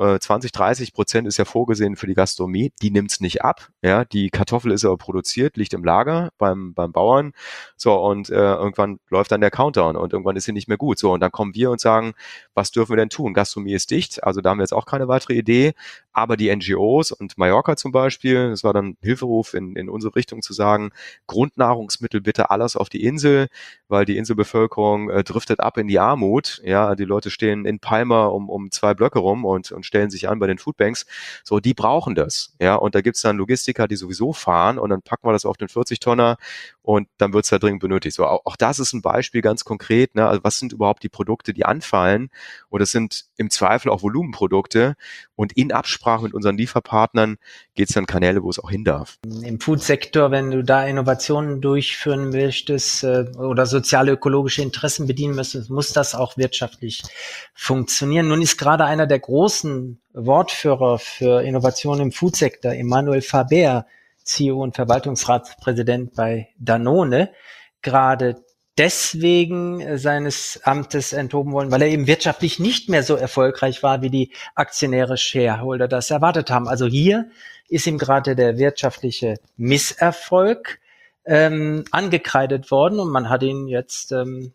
20-30% ist ja vorgesehen für die Gastronomie, die nimmt's nicht ab, ja, die Kartoffel ist aber produziert, liegt im Lager beim Bauern, so und irgendwann läuft dann der Countdown und irgendwann ist sie nicht mehr gut, so und dann kommen wir und sagen, was dürfen wir denn tun? Gastronomie ist dicht, also da haben wir jetzt auch keine weitere Idee, aber die NGOs und Mallorca zum Beispiel, das war dann Hilferuf in unsere Richtung zu sagen, Grundnahrungsmittel bitte alles auf die Insel, weil die Inselbevölkerung driftet ab in die Armut, ja, die Leute stehen in Palma um 2 Blöcke rum und stellen sich an bei den Foodbanks. So, die brauchen das. Ja, und da gibt's dann Logistiker, die sowieso fahren und dann packen wir das auf den 40-Tonner und dann wird's da dringend benötigt. So, auch das ist ein Beispiel ganz konkret. Ne? Also was sind überhaupt die Produkte, die anfallen? Und das sind im Zweifel auch Volumenprodukte. Und in Absprache mit unseren Lieferpartnern geht's dann Kanäle, wo es auch hin darf. Im Food-Sektor, wenn du da Innovationen durchführen möchtest oder soziale, ökologische Interessen bedienen möchtest, muss das auch wirtschaftlich funktionieren. Nun ist gerade einer der großen Wortführer für Innovationen im Food-Sektor, Emmanuel Faber, CEO und Verwaltungsratspräsident bei Danone, gerade deswegen seines Amtes enthoben wollen, weil er eben wirtschaftlich nicht mehr so erfolgreich war, wie die Aktionäre Shareholder das erwartet haben. Also hier ist ihm gerade der wirtschaftliche Misserfolg angekreidet worden und man hat ihn jetzt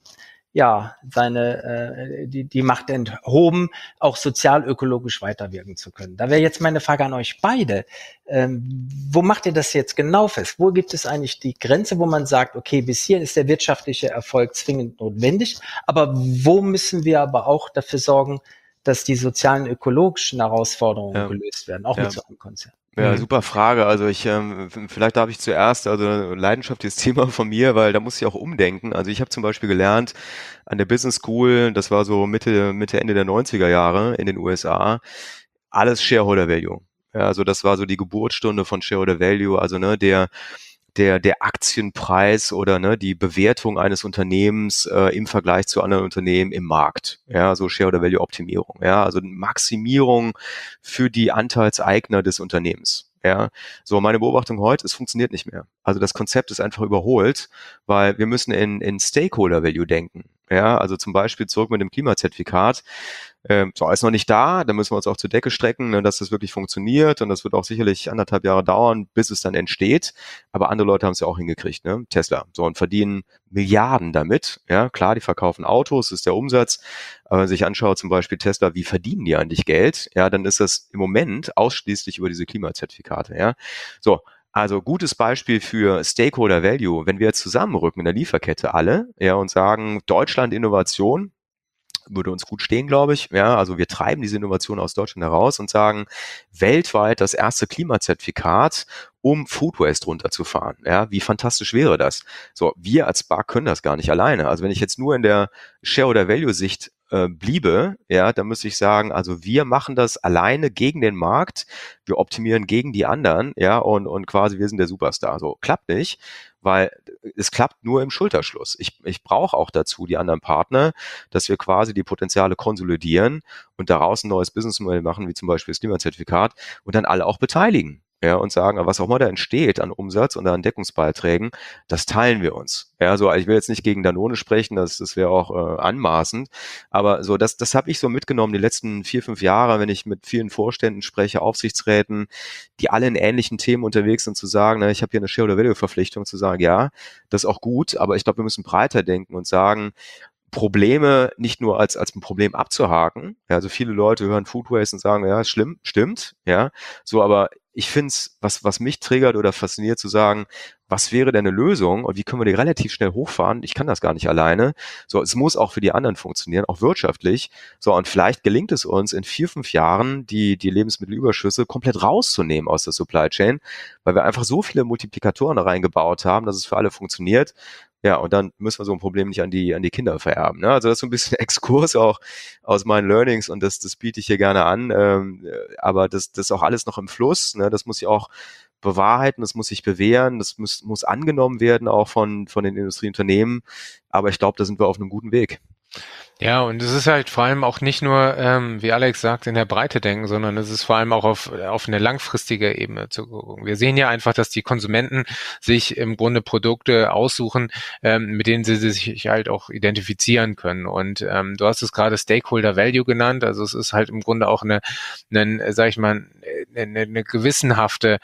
die Macht enthoben, auch sozial-ökologisch weiterwirken zu können. Da wäre jetzt meine Frage an euch beide. Wo macht ihr das jetzt genau fest? Wo gibt es eigentlich die Grenze, wo man sagt, okay, bis hier ist der wirtschaftliche Erfolg zwingend notwendig, aber wo müssen wir aber auch dafür sorgen, dass die sozialen, ökologischen Herausforderungen gelöst werden, auch mit so einem Konzern? Ja, super Frage. Also vielleicht darf ich zuerst, also leidenschaftliches Thema von mir, weil da muss ich auch umdenken. Also ich habe zum Beispiel gelernt an der Business School, das war so Mitte, Ende der 90er Jahre in den USA, alles Shareholder Value. Ja, also das war so die Geburtsstunde von Shareholder Value, also der Aktienpreis oder die Bewertung eines Unternehmens im Vergleich zu anderen Unternehmen im Markt. Ja, so Shareholder Value Optimierung. Ja, also Maximierung für die Anteilseigner des Unternehmens. Ja, so meine Beobachtung heute, es funktioniert nicht mehr. Also das Konzept ist einfach überholt, weil wir müssen in Stakeholder Value denken. Ja, also zum Beispiel zurück mit dem Klimazertifikat. So, ist noch nicht da, da müssen wir uns auch zur Decke strecken, ne, dass das wirklich funktioniert und das wird auch sicherlich 1,5 Jahre dauern, bis es dann entsteht. Aber andere Leute haben es ja auch hingekriegt, ne? Tesla. So, und verdienen Milliarden damit. Ja, klar, die verkaufen Autos, das ist der Umsatz. Aber wenn man sich anschaut, zum Beispiel Tesla, wie verdienen die eigentlich Geld? Ja, dann ist das im Moment ausschließlich über diese Klimazertifikate, ja. So. Also gutes Beispiel für Stakeholder Value, wenn wir jetzt zusammenrücken in der Lieferkette alle, ja, und sagen, Deutschland Innovation, würde uns gut stehen, glaube ich. Ja, also wir treiben diese Innovation aus Deutschland heraus und sagen, weltweit das erste Klimazertifikat, um Food Waste runterzufahren. Ja, wie fantastisch wäre das? So, wir als Bar können das gar nicht alleine. Also wenn ich jetzt nur in der Shareholder Value Sicht bliebe, ja, dann müsste ich sagen, also wir machen das alleine gegen den Markt, wir optimieren gegen die anderen, ja, und quasi wir sind der Superstar. So, klappt nicht, weil es klappt nur im Schulterschluss. Ich brauche auch dazu die anderen Partner, dass wir quasi die Potenziale konsolidieren und daraus ein neues Businessmodell machen, wie zum Beispiel das Klimazertifikat und dann alle auch beteiligen. Ja, und sagen, was auch immer da entsteht an Umsatz und an Deckungsbeiträgen, das teilen wir uns. Ja, so, ich will jetzt nicht gegen Danone sprechen, das wäre auch anmaßend, aber so, das habe ich so mitgenommen die letzten 4, 5 Jahre, wenn ich mit vielen Vorständen spreche, Aufsichtsräten, die alle in ähnlichen Themen unterwegs sind, zu sagen, ich habe hier eine Shareholder Value Verpflichtung, zu sagen, ja, das ist auch gut, aber ich glaube, wir müssen breiter denken und sagen, Probleme nicht nur als ein Problem abzuhaken. Ja, also viele Leute hören Food Waste und sagen, ja, ist schlimm, stimmt, ja, so, aber ich finde es, was mich triggert oder fasziniert, zu sagen, was wäre denn eine Lösung und wie können wir die relativ schnell hochfahren? Ich kann das gar nicht alleine. So, es muss auch für die anderen funktionieren, auch wirtschaftlich. So, und vielleicht gelingt es uns in 4, 5 Jahren, die Lebensmittelüberschüsse komplett rauszunehmen aus der Supply Chain, weil wir einfach so viele Multiplikatoren da reingebaut haben, dass es für alle funktioniert. Ja, und dann müssen wir so ein Problem nicht an die Kinder vererben. Ne? Also das ist so ein bisschen Exkurs auch aus meinen Learnings und das biete ich hier gerne an. Aber das ist auch alles noch im Fluss. Ne? Das muss ich auch bewahrheiten, das muss sich bewähren, das muss angenommen werden auch von den Industrieunternehmen. Aber ich glaube, da sind wir auf einem guten Weg. Ja, und es ist halt vor allem auch nicht nur, wie Alex sagt, in der Breite denken, sondern es ist vor allem auch auf eine langfristige Ebene zu gucken. Wir sehen ja einfach, dass die Konsumenten sich im Grunde Produkte aussuchen, mit denen sie sich halt auch identifizieren können. Und du hast es gerade Stakeholder Value genannt, also es ist halt im Grunde auch eine gewissenhafte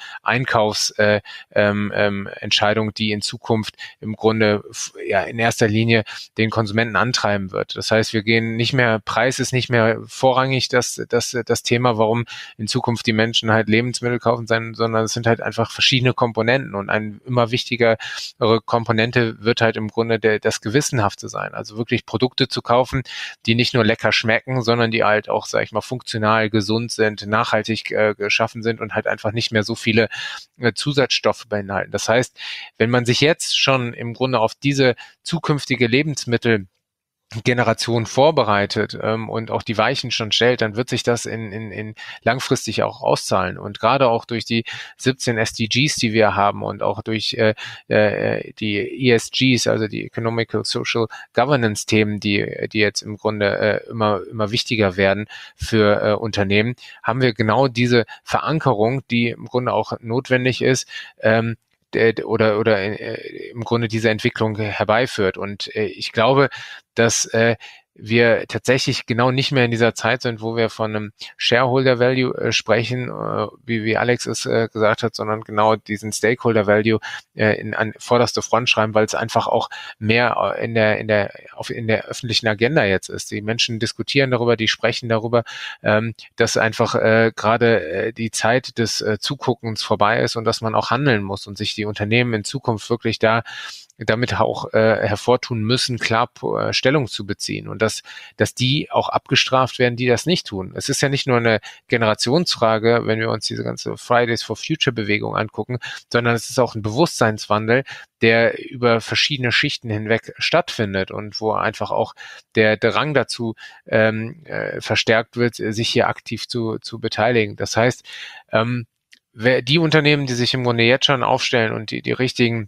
Einkaufsentscheidung, die in Zukunft im Grunde ja in erster Linie den Konsumenten antreiben wird. Das heißt, heißt, wir gehen nicht mehr, Preis ist nicht mehr vorrangig das Thema, warum in Zukunft die Menschen halt Lebensmittel kaufen, sondern es sind halt einfach verschiedene Komponenten und eine immer wichtigere Komponente wird halt im Grunde das Gewissenhafte sein. Also wirklich Produkte zu kaufen, die nicht nur lecker schmecken, sondern die halt auch, sag ich mal, funktional, gesund sind, nachhaltig geschaffen sind und halt einfach nicht mehr so viele Zusatzstoffe beinhalten. Das heißt, wenn man sich jetzt schon im Grunde auf diese zukünftige Lebensmittelgeneration vorbereitet und auch die Weichen schon stellt, dann wird sich das in langfristig auch auszahlen. Und gerade auch durch die 17 SDGs, die wir haben und auch durch die ESGs, also die Economical Social Governance Themen, die jetzt im Grunde immer wichtiger werden für Unternehmen, haben wir genau diese Verankerung, die im Grunde auch notwendig ist, oder im Grunde diese Entwicklung herbeiführt. Und ich glaube, dass wir tatsächlich genau nicht mehr in dieser Zeit sind, wo wir von einem Shareholder Value sprechen, wie Alex es gesagt hat, sondern genau diesen Stakeholder Value an vorderste Front schreiben, weil es einfach auch mehr in der öffentlichen Agenda jetzt ist. Die Menschen diskutieren darüber, die sprechen darüber, dass einfach gerade die Zeit des Zuguckens vorbei ist und dass man auch handeln muss und sich die Unternehmen in Zukunft wirklich damit auch hervortun müssen, klar Stellung zu beziehen und dass die auch abgestraft werden, die das nicht tun. Es ist ja nicht nur eine Generationsfrage, wenn wir uns diese ganze Fridays for Future Bewegung angucken, sondern es ist auch ein Bewusstseinswandel, der über verschiedene Schichten hinweg stattfindet und wo einfach auch der Drang dazu verstärkt wird, sich hier aktiv zu beteiligen. Das heißt, die Unternehmen, die sich im Grunde jetzt schon aufstellen und die richtigen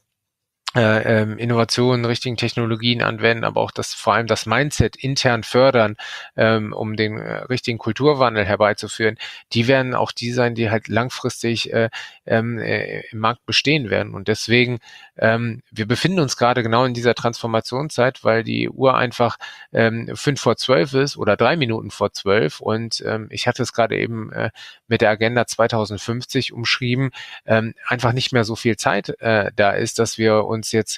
Innovationen, richtigen Technologien anwenden, aber auch vor allem das Mindset intern fördern, um den richtigen Kulturwandel herbeizuführen, die werden auch die sein, die halt langfristig im Markt bestehen werden. Und deswegen, wir befinden uns gerade genau in dieser Transformationszeit, weil die Uhr einfach 5:12 ist oder 3 Minuten vor 12 und ich hatte es gerade eben mit der Agenda 2050 umschrieben, einfach nicht mehr so viel Zeit da ist, dass wir uns jetzt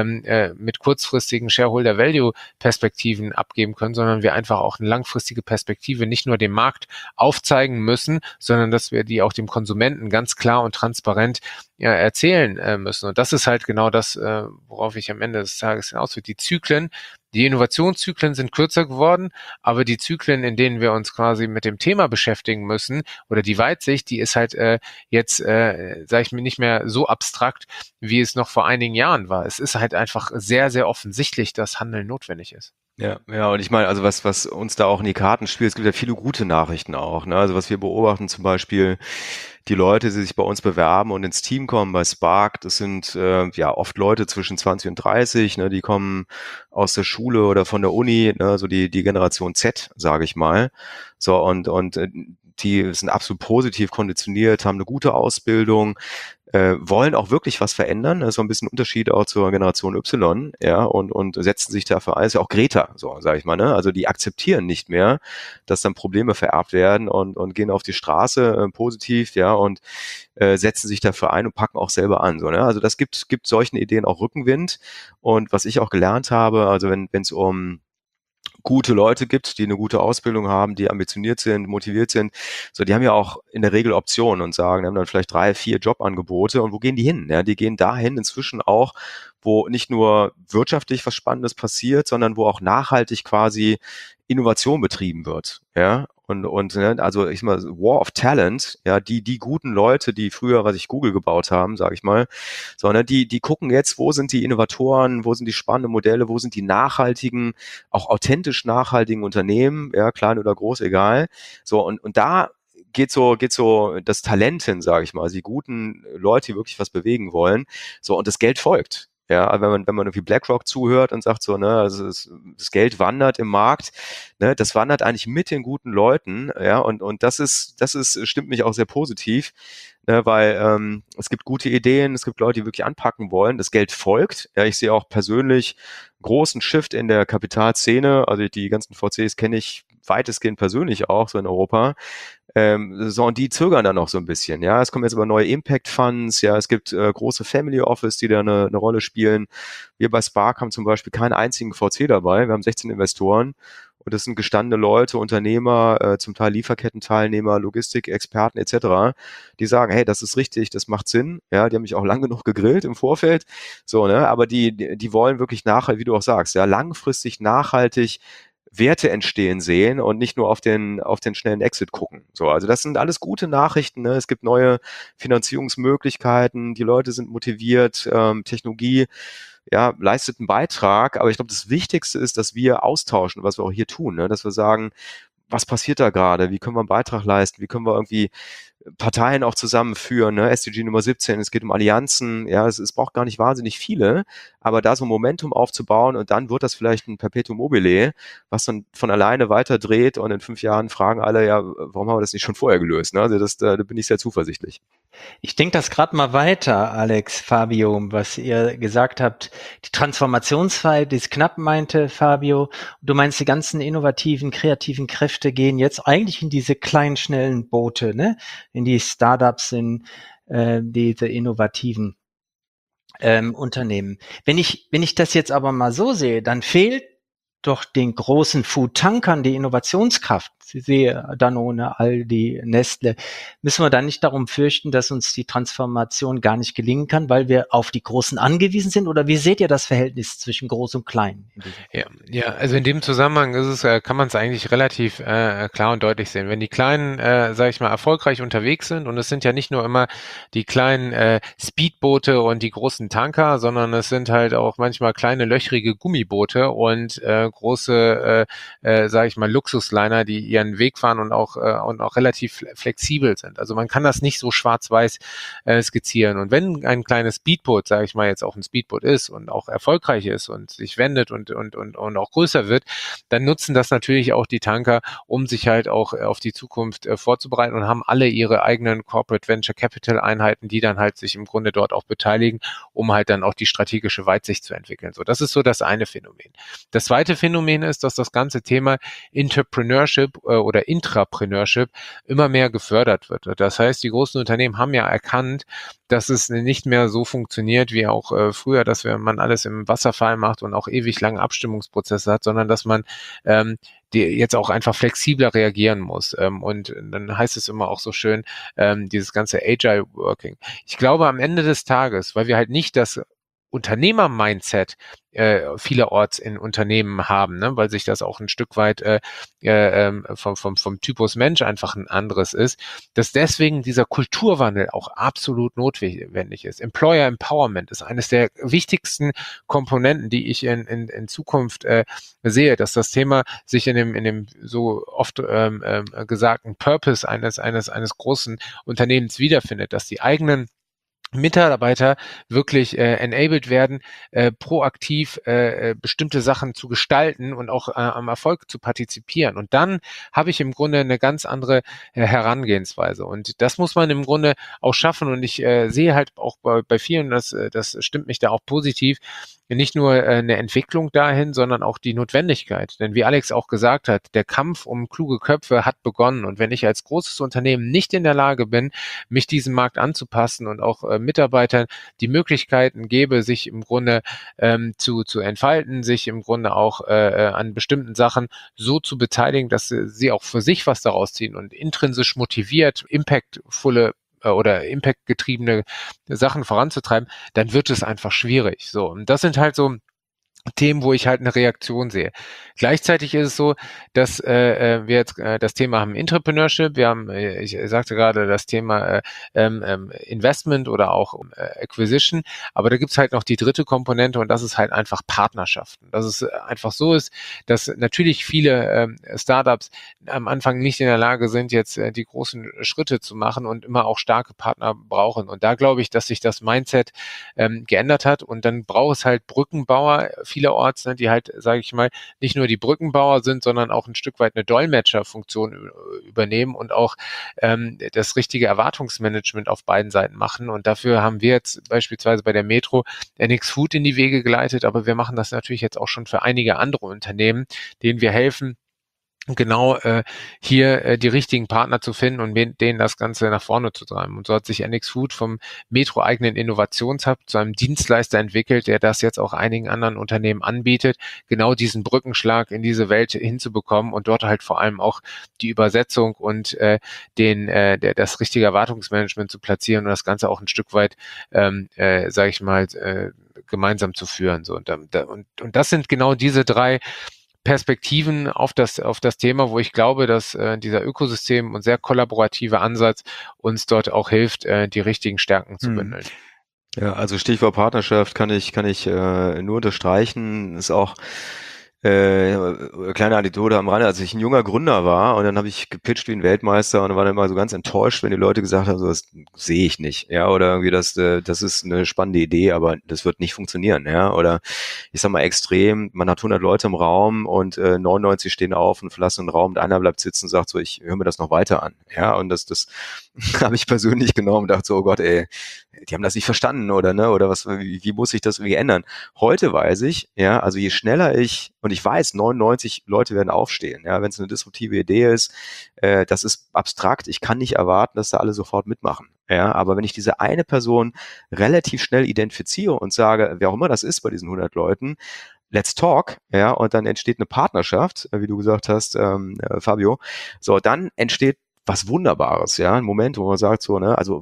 mit kurzfristigen Shareholder-Value-Perspektiven abgeben können, sondern wir einfach auch eine langfristige Perspektive nicht nur dem Markt aufzeigen müssen, sondern dass wir die auch dem Konsumenten ganz klar und transparent erzählen müssen. Und das ist halt genau das, worauf ich am Ende des Tages hinaus will. Die Innovationszyklen sind kürzer geworden, aber die Zyklen, in denen wir uns quasi mit dem Thema beschäftigen müssen oder die Weitsicht, die ist halt jetzt, sage ich mir, nicht mehr so abstrakt, wie es noch vor einigen Jahren war. Es ist halt einfach sehr, sehr offensichtlich, dass Handeln notwendig ist. Ja, und ich meine, also was uns da auch in die Karten spielt, es gibt ja viele gute Nachrichten auch, ne? Also was wir beobachten, zum Beispiel die Leute, die sich bei uns bewerben und ins Team kommen bei Spark, das sind ja oft Leute zwischen 20 und 30, ne? Die kommen aus der Schule oder von der Uni, ne? So die Generation Z, sage ich mal. So und die sind absolut positiv konditioniert, haben eine gute Ausbildung, wollen auch wirklich was verändern. Das ist so ein bisschen ein Unterschied auch zur Generation Y, ja, und setzen sich dafür ein. Ist ja auch Greta, so sage ich mal, ne? Also die akzeptieren nicht mehr, dass dann Probleme vererbt werden und gehen auf die Straße positiv, ja, und setzen sich dafür ein und packen auch selber an. So, ne? Also das gibt solchen Ideen auch Rückenwind. Und was ich auch gelernt habe, also wenn es um gute Leute gibt, die eine gute Ausbildung haben, die ambitioniert sind, motiviert sind, so, die haben ja auch in der Regel Optionen und sagen, die haben dann vielleicht 3, 4 Jobangebote und wo gehen die hin? Ja, die gehen dahin inzwischen auch, wo nicht nur wirtschaftlich was Spannendes passiert, sondern wo auch nachhaltig quasi Innovation betrieben wird, ja. Und also ich sag mal, War of Talent, ja, die guten Leute, die früher, was ich Google gebaut haben, sage ich mal, sondern die gucken jetzt, wo sind die Innovatoren, wo sind die spannenden Modelle, wo sind die nachhaltigen, auch authentisch nachhaltigen Unternehmen, ja, klein oder groß, egal. So, und da geht so das Talent hin, sage ich mal, also die guten Leute, die wirklich was bewegen wollen. So, und das Geld folgt. Ja, wenn man irgendwie BlackRock zuhört und sagt so, ne, also das Geld wandert im Markt, ne, das wandert eigentlich mit den guten Leuten, ja, und das stimmt mich auch sehr positiv, ne, weil es gibt gute Ideen, es gibt Leute, die wirklich anpacken wollen, das Geld folgt. Ja, ich sehe auch persönlich großen Shift in der Kapitalszene, also die ganzen VCs kenne ich weitestgehend persönlich auch, so in Europa. So, und die zögern dann noch so ein bisschen. Ja, es kommen jetzt aber neue Impact Funds. Ja, es gibt große Family Office, die da eine Rolle spielen. Wir bei Spark haben zum Beispiel keinen einzigen VC dabei. Wir haben 16 Investoren. Und das sind gestandene Leute, Unternehmer, zum Teil Lieferkettenteilnehmer, Logistikexperten etc., die sagen, hey, das ist richtig, das macht Sinn. Ja, die haben mich auch lang genug gegrillt im Vorfeld. So, ne, aber die wollen wirklich nachhaltig, wie du auch sagst, ja, langfristig nachhaltig Werte entstehen sehen und nicht nur auf den schnellen Exit gucken. So, also das sind alles gute Nachrichten. Ne? Es gibt neue Finanzierungsmöglichkeiten, die Leute sind motiviert, Technologie leistet einen Beitrag, aber ich glaube, das Wichtigste ist, dass wir austauschen, was wir auch hier tun, ne? Dass wir sagen, was passiert da gerade? Wie können wir einen Beitrag leisten? Wie können wir irgendwie Parteien auch zusammenführen? Ne? SDG Nummer 17, es geht um Allianzen. Ja, es braucht gar nicht wahnsinnig viele, aber da so ein Momentum aufzubauen und dann wird das vielleicht ein Perpetuum mobile, was dann von alleine weiter dreht und in 5 Jahren fragen alle, ja, warum haben wir das nicht schon vorher gelöst? Ne? Also da bin ich sehr zuversichtlich. Ich denke das gerade mal weiter, Alex, Fabio, was ihr gesagt habt. Die Transformationszeit ist knapp, meinte Fabio. Du meinst, die ganzen innovativen, kreativen Kräfte gehen jetzt eigentlich in diese kleinen, schnellen Boote, ne? In die Startups, in diese innovativen Unternehmen. Wenn ich das jetzt aber mal so sehe, dann fehlt doch den großen Food-Tankern die Innovationskraft. Sie sehe Danone, Aldi, Nestle. Müssen wir dann nicht darum fürchten, dass uns die Transformation gar nicht gelingen kann, weil wir auf die Großen angewiesen sind? Oder wie seht ihr das Verhältnis zwischen Groß und Klein? Ja, also in dem Zusammenhang kann man es eigentlich relativ klar und deutlich sehen. Wenn die Kleinen, sage ich mal, erfolgreich unterwegs sind, und es sind ja nicht nur immer die kleinen Speedboote und die großen Tanker, sondern es sind halt auch manchmal kleine löchrige Gummiboote und große, sage ich mal, Luxusliner, die ihren Weg fahren und auch relativ flexibel sind. Also man kann das nicht so schwarz-weiß skizzieren. Und wenn ein kleines Speedboot, sage ich mal, jetzt auch ein Speedboot ist und auch erfolgreich ist und sich wendet und auch größer wird, dann nutzen das natürlich auch die Tanker, um sich halt auch auf die Zukunft vorzubereiten, und haben alle ihre eigenen Corporate Venture Capital Einheiten, die dann halt sich im Grunde dort auch beteiligen, um halt dann auch die strategische Weitsicht zu entwickeln. So, das ist so das eine Phänomen. Das zweite Phänomen ist, dass das ganze Thema Entrepreneurship oder Intrapreneurship immer mehr gefördert wird. Das heißt, die großen Unternehmen haben ja erkannt, dass es nicht mehr so funktioniert wie auch früher, dass man alles im Wasserfall macht und auch ewig lange Abstimmungsprozesse hat, sondern dass man die jetzt auch einfach flexibler reagieren muss. Und dann heißt es immer auch so schön, dieses ganze Agile Working. Ich glaube, am Ende des Tages, weil wir halt nicht das Unternehmer-Mindset vielerorts in Unternehmen haben, ne? Weil sich das auch ein Stück weit vom Typus Mensch einfach ein anderes ist, dass deswegen dieser Kulturwandel auch absolut notwendig ist. Employer Empowerment ist eines der wichtigsten Komponenten, die ich in Zukunft sehe, dass das Thema sich in dem so oft gesagten Purpose eines großen Unternehmens wiederfindet, dass die eigenen Mitarbeiter wirklich enabled werden, proaktiv bestimmte Sachen zu gestalten und auch am Erfolg zu partizipieren. Und dann habe ich im Grunde eine ganz andere Herangehensweise. Und das muss man im Grunde auch schaffen. Und ich sehe halt auch bei vielen, das stimmt mich da auch positiv, nicht nur eine Entwicklung dahin, sondern auch die Notwendigkeit. Denn wie Alex auch gesagt hat, der Kampf um kluge Köpfe hat begonnen. Und wenn ich als großes Unternehmen nicht in der Lage bin, mich diesem Markt anzupassen und auch Mitarbeitern die Möglichkeiten gebe, sich im Grunde zu entfalten, sich im Grunde auch an bestimmten Sachen so zu beteiligen, dass sie auch für sich was daraus ziehen und intrinsisch motiviert, impactvolle oder impactgetriebene Sachen voranzutreiben, dann wird es einfach schwierig. So, und das sind halt so Themen, wo ich halt eine Reaktion sehe. Gleichzeitig ist es so, dass wir jetzt das Thema haben Entrepreneurship, wir haben, ich sagte gerade, das Thema Investment oder auch Acquisition, aber da gibt's halt noch die dritte Komponente, und das ist halt einfach Partnerschaften. Dass es einfach so ist, dass natürlich viele Startups am Anfang nicht in der Lage sind, jetzt die großen Schritte zu machen und immer auch starke Partner brauchen. Und da glaube ich, dass sich das Mindset geändert hat, und dann braucht es halt Brückenbauer vielerorts, ne, die halt, sage ich mal, nicht nur die Brückenbauer sind, sondern auch ein Stück weit eine Dolmetscherfunktion übernehmen und auch das richtige Erwartungsmanagement auf beiden Seiten machen. Und dafür haben wir jetzt beispielsweise bei der Metro NX Food in die Wege geleitet, aber wir machen das natürlich jetzt auch schon für einige andere Unternehmen, denen wir helfen, genau hier die richtigen Partner zu finden und denen das Ganze nach vorne zu treiben. Und so hat sich NX Food vom Metro-eigenen Innovationshub zu einem Dienstleister entwickelt, der das jetzt auch einigen anderen Unternehmen anbietet, genau diesen Brückenschlag in diese Welt hinzubekommen und dort halt vor allem auch die Übersetzung und das richtige Erwartungsmanagement zu platzieren und das Ganze auch ein Stück weit, sage ich mal, gemeinsam zu führen. So, und das sind genau diese drei Perspektiven auf das Thema, wo ich glaube, dass dieser Ökosystem und sehr kollaborative Ansatz uns dort auch hilft, die richtigen Stärken zu bündeln. Ja, also Stichwort Partnerschaft kann ich nur unterstreichen. Ist auch kleine Anekdote am Rande, als ich ein junger Gründer war und dann habe ich gepitcht wie ein Weltmeister und war dann immer so ganz enttäuscht, wenn die Leute gesagt haben, so, das sehe ich nicht, ja, oder irgendwie das ist eine spannende Idee, aber das wird nicht funktionieren, ja, oder ich sag mal extrem, man hat 100 Leute im Raum und 99 stehen auf und verlassen den Raum und einer bleibt sitzen und sagt so, ich höre mir das noch weiter an, ja, und das habe ich persönlich genommen und dachte so, oh Gott, ey, die haben das nicht verstanden oder ne, oder was, wie muss ich das irgendwie ändern? Heute weiß ich, ja, also je schneller und ich weiß, 99 Leute werden aufstehen, ja, wenn es eine disruptive Idee ist, das ist abstrakt, ich kann nicht erwarten, dass da alle sofort mitmachen, ja, aber wenn ich diese eine Person relativ schnell identifiziere und sage, wer auch immer das ist bei diesen 100 Leuten, let's talk, ja, und dann entsteht eine Partnerschaft, wie du gesagt hast, Fabio, so, dann entsteht was Wunderbares, ja, ein Moment, wo man sagt so, ne, also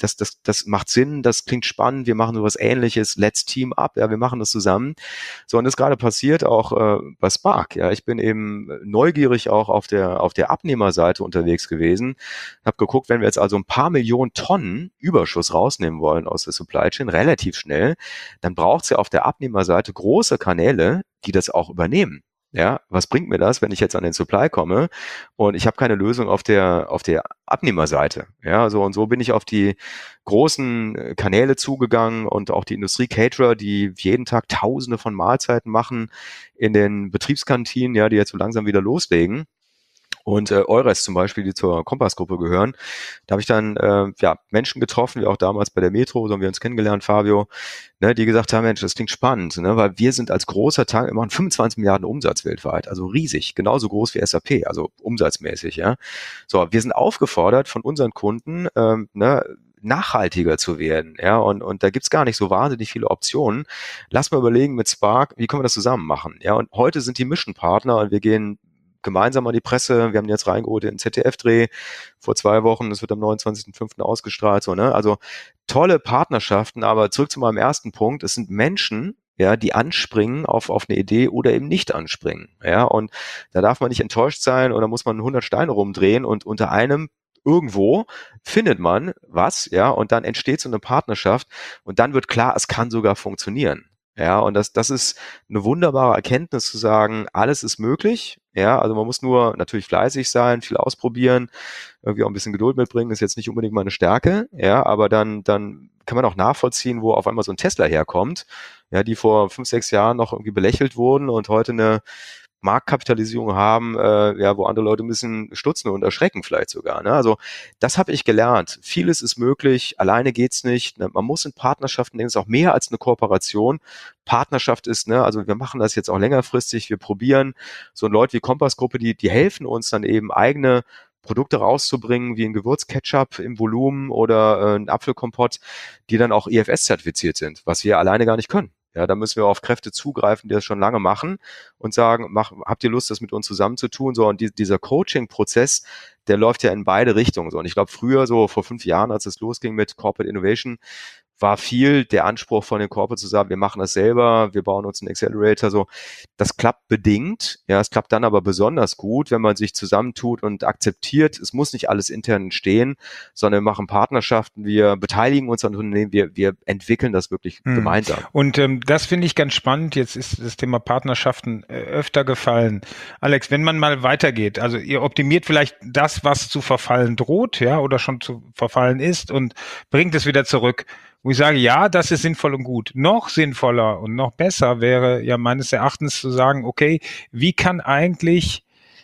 das macht Sinn, das klingt spannend, wir machen sowas Ähnliches, let's team up, ja, wir machen das zusammen. So, und das ist gerade passiert auch bei Spark, ja, ich bin eben neugierig auch auf der Abnehmerseite unterwegs gewesen, habe geguckt, wenn wir jetzt also ein paar Millionen Tonnen Überschuss rausnehmen wollen aus der Supply Chain, relativ schnell, dann braucht es ja auf der Abnehmerseite große Kanäle, die das auch übernehmen. Ja, was bringt mir das, wenn ich jetzt an den Supply komme und ich habe keine Lösung auf der Abnehmerseite? Ja, so und so bin ich auf die großen Kanäle zugegangen und auch die Industrie-Caterer, die jeden Tag Tausende von Mahlzeiten machen in den Betriebskantinen, ja, die jetzt so langsam wieder loslegen. Und Eures zum Beispiel, die zur Kompass-Gruppe gehören. Da habe ich dann Menschen getroffen, wie auch damals bei der Metro, so haben wir uns kennengelernt, Fabio, ne, die gesagt haben, Mensch, das klingt spannend, ne, weil wir sind als großer Tank, wir machen 25 Milliarden Umsatz weltweit, also riesig, genauso groß wie SAP, also umsatzmäßig, ja. So, wir sind aufgefordert von unseren Kunden, nachhaltiger zu werden, ja, und da gibt's gar nicht so wahnsinnig viele Optionen. Lass mal überlegen mit Spark, wie können wir das zusammen machen, ja, und heute sind die Mission-Partner und wir gehen gemeinsam an die Presse. Wir haben jetzt reingeholt in den ZDF-Dreh vor 2 Wochen. Das wird am 29.05. ausgestrahlt. So, ne? Also tolle Partnerschaften, aber zurück zu meinem ersten Punkt. Es sind Menschen, ja, die anspringen auf eine Idee oder eben nicht anspringen. Ja, und da darf man nicht enttäuscht sein oder muss man 100 Steine rumdrehen und unter einem irgendwo findet man was, ja, und dann entsteht so eine Partnerschaft und dann wird klar, es kann sogar funktionieren. Ja, und das ist eine wunderbare Erkenntnis zu sagen, alles ist möglich. Ja, also man muss nur natürlich fleißig sein, viel ausprobieren, irgendwie auch ein bisschen Geduld mitbringen, ist jetzt nicht unbedingt meine Stärke. Ja, aber dann kann man auch nachvollziehen, wo auf einmal so ein Tesla herkommt, ja, die vor 5, 6 Jahren noch irgendwie belächelt wurden und heute eine Marktkapitalisierung haben, wo andere Leute ein bisschen stutzen und erschrecken vielleicht sogar. Ne? Also das habe ich gelernt. Vieles ist möglich, alleine geht's nicht. Ne? Man muss in Partnerschaften denken, es ist auch mehr als eine Kooperation. Partnerschaft ist, ne, also wir machen das jetzt auch längerfristig, wir probieren so Leute wie Kompass-Gruppe, die helfen uns dann eben eigene Produkte rauszubringen, wie ein Gewürzketchup im Volumen oder ein Apfelkompott, die dann auch IFS-zertifiziert sind, was wir alleine gar nicht können. Ja, da müssen wir auf Kräfte zugreifen, die das schon lange machen und sagen, habt ihr Lust, das mit uns zusammen zu tun? So, und dieser Coaching-Prozess, der läuft ja in beide Richtungen. So, und ich glaube, früher, so vor 5 Jahren, als es losging mit Corporate Innovation, war viel der Anspruch von den Corporates zu sagen, wir machen das selber, wir bauen uns einen Accelerator, so. Das klappt bedingt, ja, es klappt dann aber besonders gut, wenn man sich zusammentut und akzeptiert, es muss nicht alles intern stehen, sondern wir machen Partnerschaften, wir beteiligen uns an Unternehmen, wir entwickeln das wirklich gemeinsam. Und das finde ich ganz spannend, jetzt ist das Thema Partnerschaften öfter gefallen. Alex, wenn man mal weitergeht, also ihr optimiert vielleicht das, was zu verfallen droht, ja, oder schon zu verfallen ist und bringt es wieder zurück. Wo ich sage, ja, das ist sinnvoll und gut. Noch sinnvoller und noch besser wäre ja meines Erachtens zu sagen, okay, wie kann eigentlich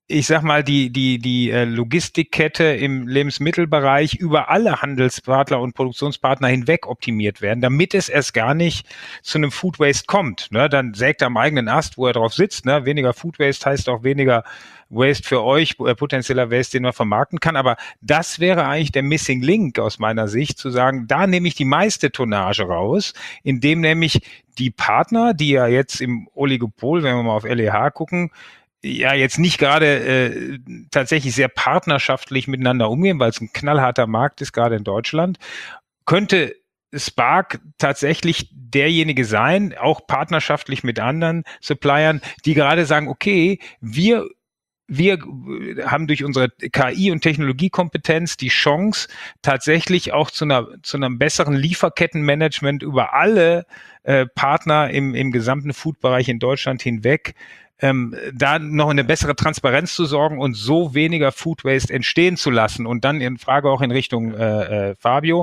ich sag mal, die Logistikkette im Lebensmittelbereich über alle Handelspartner und Produktionspartner hinweg optimiert werden, damit es erst gar nicht zu einem Food Waste kommt. Ne? Dann sägt er am eigenen Ast, wo er drauf sitzt. Ne? Weniger Food Waste heißt auch weniger Waste für euch, potenzieller Waste, den man vermarkten kann. Aber das wäre eigentlich der Missing Link aus meiner Sicht, zu sagen, da nehme ich die meiste Tonnage raus, indem nämlich die Partner, die ja jetzt im Oligopol, wenn wir mal auf LEH gucken, ja jetzt nicht gerade tatsächlich sehr partnerschaftlich miteinander umgehen, weil es ein knallharter Markt ist, gerade in Deutschland, könnte Spark tatsächlich derjenige sein, auch partnerschaftlich mit anderen Suppliern, die gerade sagen, okay, wir haben durch unsere KI- und Technologiekompetenz die Chance, tatsächlich auch zu einem besseren Lieferkettenmanagement über alle Partner im gesamten Food-Bereich in Deutschland hinweg, da noch eine bessere Transparenz zu sorgen und so weniger Food Waste entstehen zu lassen. Und dann in Frage auch in Richtung Fabio,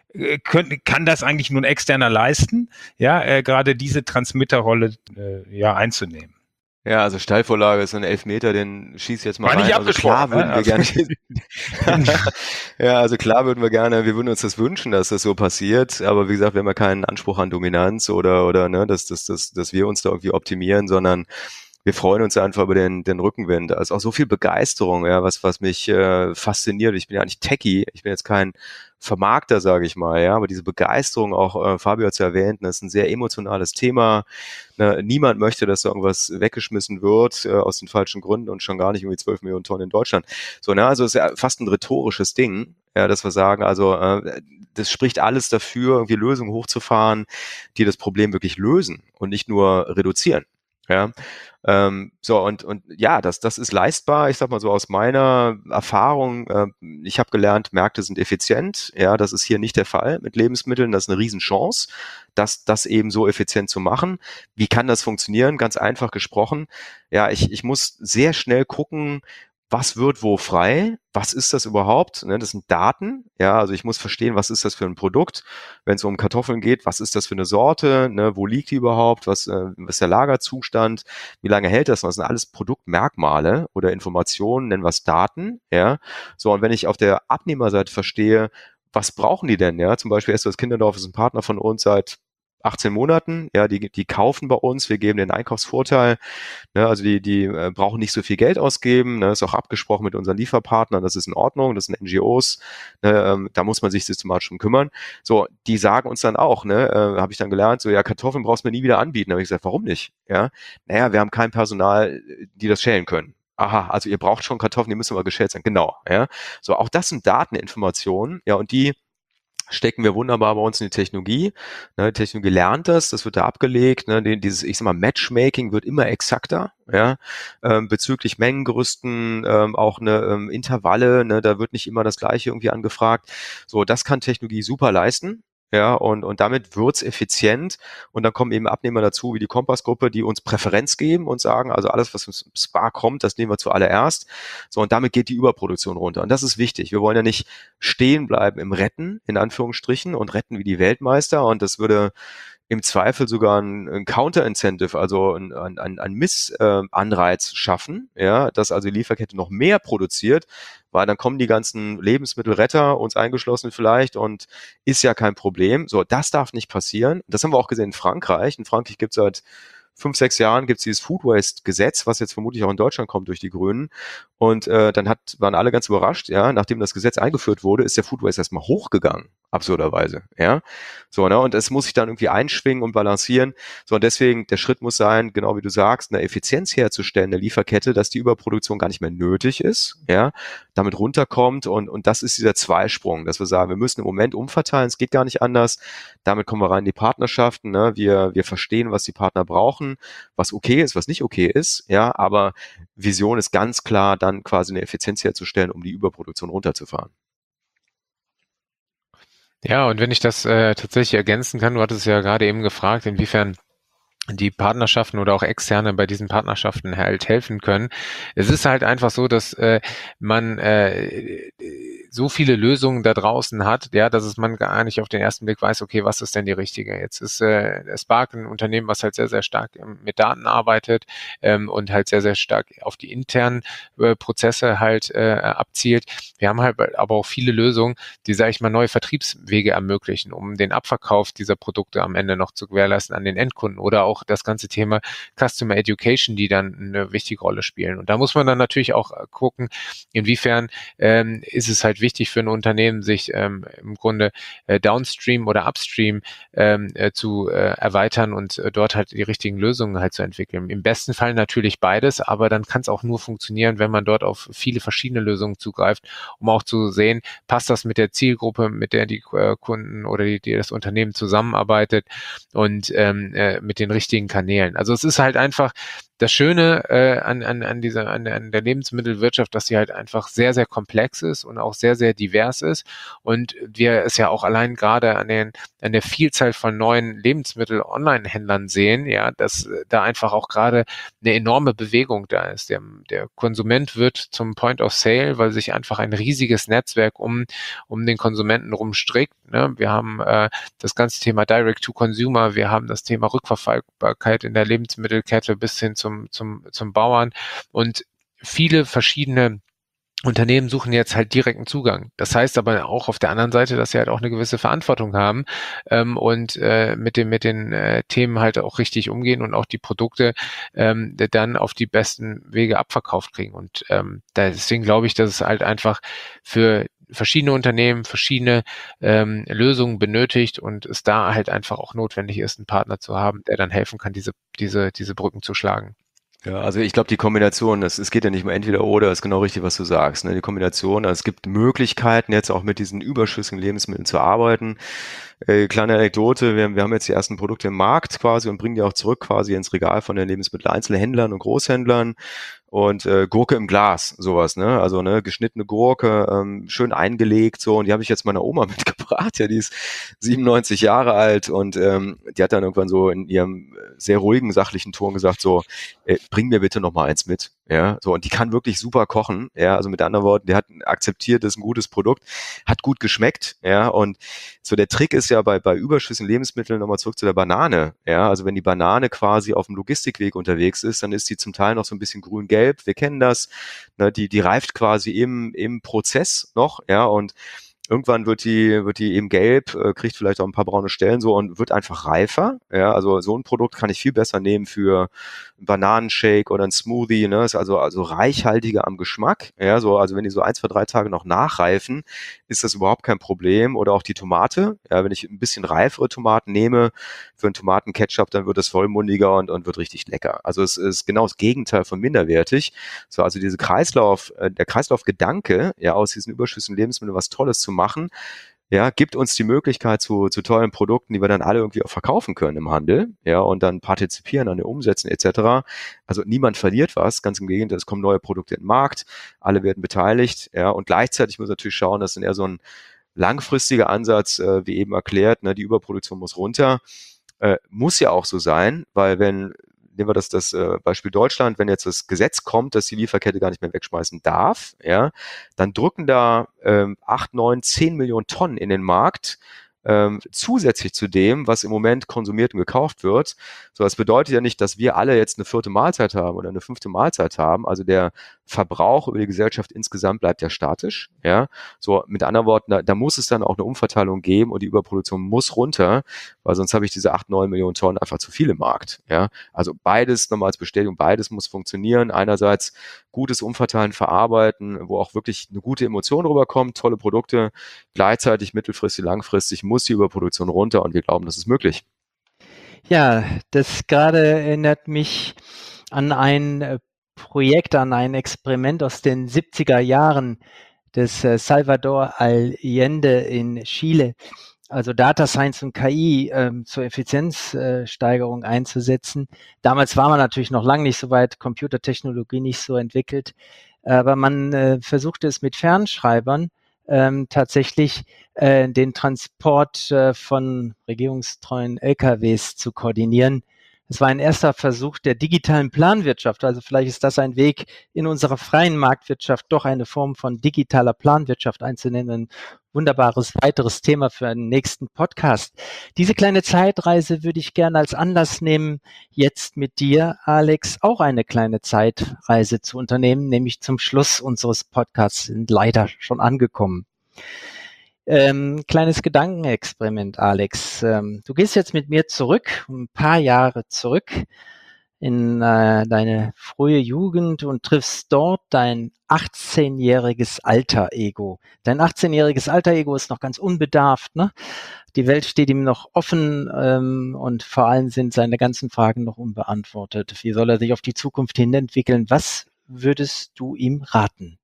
kann das eigentlich nur ein Externer leisten, ja, gerade diese Transmitterrolle einzunehmen? Ja, also Steilvorlage ist ein Elfmeter, den schieß jetzt mal War rein. nicht Also klar abgesprochen, würden wir gerne. Ja, also klar wir würden uns das wünschen, dass das so passiert. Aber wie gesagt, wir haben ja keinen Anspruch an Dominanz oder ne, dass wir uns da irgendwie optimieren, sondern wir freuen uns einfach über den Rückenwind. Da ist auch so viel Begeisterung, ja, was mich fasziniert. Ich bin ja nicht Techie, ich bin jetzt kein Vermarkter, sage ich mal, ja, aber diese Begeisterung, auch Fabio hat es ja erwähnt, das ist ein sehr emotionales Thema. Niemand möchte, dass da irgendwas weggeschmissen wird aus den falschen Gründen und schon gar nicht irgendwie 12 Millionen Tonnen in Deutschland. So, ne, also ist ja fast ein rhetorisches Ding, ja, dass wir sagen, also das spricht alles dafür, irgendwie Lösungen hochzufahren, die das Problem wirklich lösen und nicht nur reduzieren. Ja, so und ja, das ist leistbar. Ich sag mal so aus meiner Erfahrung, ich habe gelernt, Märkte sind effizient. Ja, das ist hier nicht der Fall mit Lebensmitteln. Das ist eine Riesenchance, das eben so effizient zu machen. Wie kann das funktionieren? Ganz einfach gesprochen. Ja, ich muss sehr schnell gucken, was wird wo frei? Was ist das überhaupt? Das sind Daten. Ja, also ich muss verstehen, was ist das für ein Produkt? Wenn es um Kartoffeln geht, was ist das für eine Sorte? Wo liegt die überhaupt? Was ist der Lagerzustand? Wie lange hält das? Das sind alles Produktmerkmale oder Informationen, nennen wir es Daten. Ja, so und wenn ich auf der Abnehmerseite verstehe, was brauchen die denn? Ja, zum Beispiel SOS Kinderdorf ist ein Partner von uns seit 18 Monaten, ja, die kaufen bei uns, wir geben den Einkaufsvorteil, ne, also die brauchen nicht so viel Geld ausgeben, ne, ist auch abgesprochen mit unseren Lieferpartnern, das ist in Ordnung, das sind NGOs, ne, da muss man sich systematisch drum kümmern. So, die sagen uns dann auch, ne, habe ich dann gelernt, so, ja, Kartoffeln brauchst du mir nie wieder anbieten. Da habe ich gesagt, warum nicht? Ja, naja, wir haben kein Personal, die das schälen können. Aha, also ihr braucht schon Kartoffeln, die müssen aber geschält sein. Genau, ja. So, auch das sind Dateninformationen, ja, und die stecken wir wunderbar bei uns in die Technologie. Ne, die Technologie lernt das wird da abgelegt. Ne, dieses, ich sag mal, Matchmaking wird immer exakter, ja, bezüglich Mengengerüsten, auch eine Intervalle, ne, da wird nicht immer das Gleiche irgendwie angefragt. So, das kann Technologie super leisten. Ja, und damit wird's effizient und dann kommen eben Abnehmer dazu, wie die Kompass-Gruppe, die uns Präferenz geben und sagen, also alles, was im Spark kommt, das nehmen wir zuallererst. So, und damit geht die Überproduktion runter. Und das ist wichtig. Wir wollen ja nicht stehen bleiben im Retten, in Anführungsstrichen, und retten wie die Weltmeister. Und das würde im Zweifel sogar ein Counter-Incentive, also ein Missanreiz schaffen, ja, dass also die Lieferkette noch mehr produziert, weil dann kommen die ganzen Lebensmittelretter, uns eingeschlossen vielleicht, und ist ja kein Problem. So, das darf nicht passieren. Das haben wir auch gesehen in Frankreich. In Frankreich gibt es seit 5, 6 Jahren gibt's dieses Food Waste Gesetz, was jetzt vermutlich auch in Deutschland kommt durch die Grünen. Und dann waren alle ganz überrascht, ja, nachdem das Gesetz eingeführt wurde, ist der Food Waste erstmal hochgegangen, absurderweise, ja. So, ne, und es muss sich dann irgendwie einschwingen und balancieren. So, und deswegen, der Schritt muss sein, genau wie du sagst, eine Effizienz herzustellen, eine Lieferkette, dass die Überproduktion gar nicht mehr nötig ist, ja, damit runterkommt, und das ist dieser Zweisprung, dass wir sagen, wir müssen im Moment umverteilen, es geht gar nicht anders. Damit kommen wir rein in die Partnerschaften, ne, wir verstehen, was die Partner brauchen, was okay ist, was nicht okay ist, ja, aber Vision ist ganz klar, dann quasi eine Effizienz herzustellen, um die Überproduktion runterzufahren. Ja, und wenn ich das tatsächlich ergänzen kann, du hattest es ja gerade eben gefragt, inwiefern die Partnerschaften oder auch Externe bei diesen Partnerschaften halt helfen können. Es ist halt einfach so, dass man so viele Lösungen da draußen hat, ja, dass es man gar nicht auf den ersten Blick weiß, okay, was ist denn die richtige? Jetzt ist Spark ein Unternehmen, was halt sehr, sehr stark mit Daten arbeitet und halt sehr, sehr stark auf die internen Prozesse halt abzielt. Wir haben halt aber auch viele Lösungen, die, sage ich mal, neue Vertriebswege ermöglichen, um den Abverkauf dieser Produkte am Ende noch zu gewährleisten an den Endkunden oder auch das ganze Thema Customer Education, die dann eine wichtige Rolle spielen. Und da muss man dann natürlich auch gucken, inwiefern ist es halt wichtig für ein Unternehmen, sich im Grunde downstream oder upstream zu erweitern und dort halt die richtigen Lösungen halt zu entwickeln. Im besten Fall natürlich beides, aber dann kann es auch nur funktionieren, wenn man dort auf viele verschiedene Lösungen zugreift, um auch zu sehen, passt das mit der Zielgruppe, mit der die Kunden oder die das Unternehmen zusammenarbeitet und mit den richtigen Kanälen. Also es ist halt einfach das Schöne an der Lebensmittelwirtschaft, dass sie halt einfach sehr, sehr komplex ist und auch sehr, sehr divers ist und wir es ja auch allein gerade an der Vielzahl von neuen Lebensmittel-Online-Händlern sehen, ja, dass da einfach auch gerade eine enorme Bewegung da ist. Der Konsument wird zum Point of Sale, weil sich einfach ein riesiges Netzwerk um den Konsumenten rumstrickt. Ne? Wir haben das ganze Thema Direct to Consumer, wir haben das Thema Rückverfolgbarkeit in der Lebensmittelkette bis hin zum Bauern und viele verschiedene Unternehmen suchen jetzt halt direkten Zugang. Das heißt aber auch auf der anderen Seite, dass sie halt auch eine gewisse Verantwortung haben und mit den Themen halt auch richtig umgehen und auch die Produkte dann auf die besten Wege abverkauft kriegen. Und deswegen glaube ich, dass es halt einfach für verschiedene Unternehmen verschiedene Lösungen benötigt und es da halt einfach auch notwendig ist, einen Partner zu haben, der dann helfen kann, diese Brücken zu schlagen. Ja, also ich glaube, die Kombination, es geht ja nicht mehr entweder oder, ist genau richtig, was du sagst. Ne? Die Kombination, also es gibt Möglichkeiten, jetzt auch mit diesen überschüssigen Lebensmitteln zu arbeiten. Kleine Anekdote, wir haben jetzt die ersten Produkte im Markt quasi und bringen die auch zurück quasi ins Regal von den Lebensmitteleinzelhändlern und Großhändlern. Und Gurke im Glas, sowas, ne? Also ne, geschnittene Gurke, schön eingelegt, so. Und die habe ich jetzt meiner Oma mitgebracht. Ja, die ist 97 Jahre alt und die hat dann irgendwann so in ihrem sehr ruhigen, sachlichen Ton gesagt, so, bring mir bitte noch mal eins mit. Ja, so, und die kann wirklich super kochen. Ja, also mit anderen Worten, die hat akzeptiert, das ist ein gutes Produkt, hat gut geschmeckt. Ja, und so der Trick ist ja bei überschüssigen Lebensmitteln, nochmal zurück zu der Banane. Ja, also wenn die Banane quasi auf dem Logistikweg unterwegs ist, dann ist die zum Teil noch so ein bisschen grün-gelb. Wir kennen das. Ne, die reift quasi im Prozess noch. Ja, und irgendwann wird die eben gelb, kriegt vielleicht auch ein paar braune Stellen so und wird einfach reifer. Ja, also so ein Produkt kann ich viel besser nehmen für einen Bananenshake oder einen Smoothie. Ne, ist also reichhaltiger am Geschmack. Ja, so also wenn die so 1, 2, 3 Tage noch nachreifen, ist das überhaupt kein Problem. Oder auch die Tomate. Ja, wenn ich ein bisschen reifere Tomaten nehme für einen Tomatenketchup, dann wird es vollmundiger und wird richtig lecker. Also es ist genau das Gegenteil von minderwertig. So also der Kreislaufgedanke, ja, aus diesen überschüssigen Lebensmitteln was Tolles zu machen, ja, gibt uns die Möglichkeit zu tollen Produkten, die wir dann alle irgendwie auch verkaufen können im Handel, ja, und dann partizipieren an den Umsätzen etc. Also niemand verliert was, ganz im Gegenteil, es kommen neue Produkte in den Markt, alle werden beteiligt, ja, und gleichzeitig muss natürlich schauen, dass dann eher so ein langfristiger Ansatz, wie eben erklärt, ne, die Überproduktion muss runter, muss ja auch so sein, weil nehmen wir das Beispiel Deutschland, wenn jetzt das Gesetz kommt, dass die Lieferkette gar nicht mehr wegschmeißen darf, ja, dann drücken da 8, 9, 10 Millionen Tonnen in den Markt, zusätzlich zu dem, was im Moment konsumiert und gekauft wird. So, das bedeutet ja nicht, dass wir alle jetzt eine 4. Mahlzeit haben oder eine 5. Mahlzeit haben. Also der Verbrauch über die Gesellschaft insgesamt bleibt ja statisch. Ja, so mit anderen Worten, da muss es dann auch eine Umverteilung geben und die Überproduktion muss runter, weil sonst habe ich diese 8, 9 Millionen Tonnen einfach zu viel im Markt. Ja, also beides nochmal als Bestätigung, beides muss funktionieren. Einerseits gutes Umverteilen, Verarbeiten, wo auch wirklich eine gute Emotion rüberkommt, tolle Produkte, gleichzeitig mittelfristig, langfristig muss die Überproduktion runter und wir glauben, das ist möglich. Ja, das gerade erinnert mich an ein Projekt, an ein Experiment aus den 70er Jahren des Salvador Allende in Chile, also Data Science und KI zur Effizienzsteigerung einzusetzen. Damals war man natürlich noch lange nicht so weit, Computertechnologie nicht so entwickelt, aber man versuchte es mit Fernschreibern tatsächlich den Transport von regierungstreuen LKWs zu koordinieren. Es war ein erster Versuch der digitalen Planwirtschaft. Also vielleicht ist das ein Weg, in unserer freien Marktwirtschaft doch eine Form von digitaler Planwirtschaft einzunehmen. Ein wunderbares weiteres Thema für einen nächsten Podcast. Diese kleine Zeitreise würde ich gerne als Anlass nehmen, jetzt mit dir, Alex, auch eine kleine Zeitreise zu unternehmen, nämlich zum Schluss unseres Podcasts, sind leider schon angekommen. Kleines Gedankenexperiment, Alex. Du gehst jetzt mit mir zurück, ein paar Jahre zurück in deine frühe Jugend und triffst dort dein 18-jähriges Alter-Ego. Dein 18-jähriges Alter-Ego ist noch ganz unbedarft, ne? Die Welt steht ihm noch offen und vor allem sind seine ganzen Fragen noch unbeantwortet. Wie soll er sich auf die Zukunft hin entwickeln? Was würdest du ihm raten?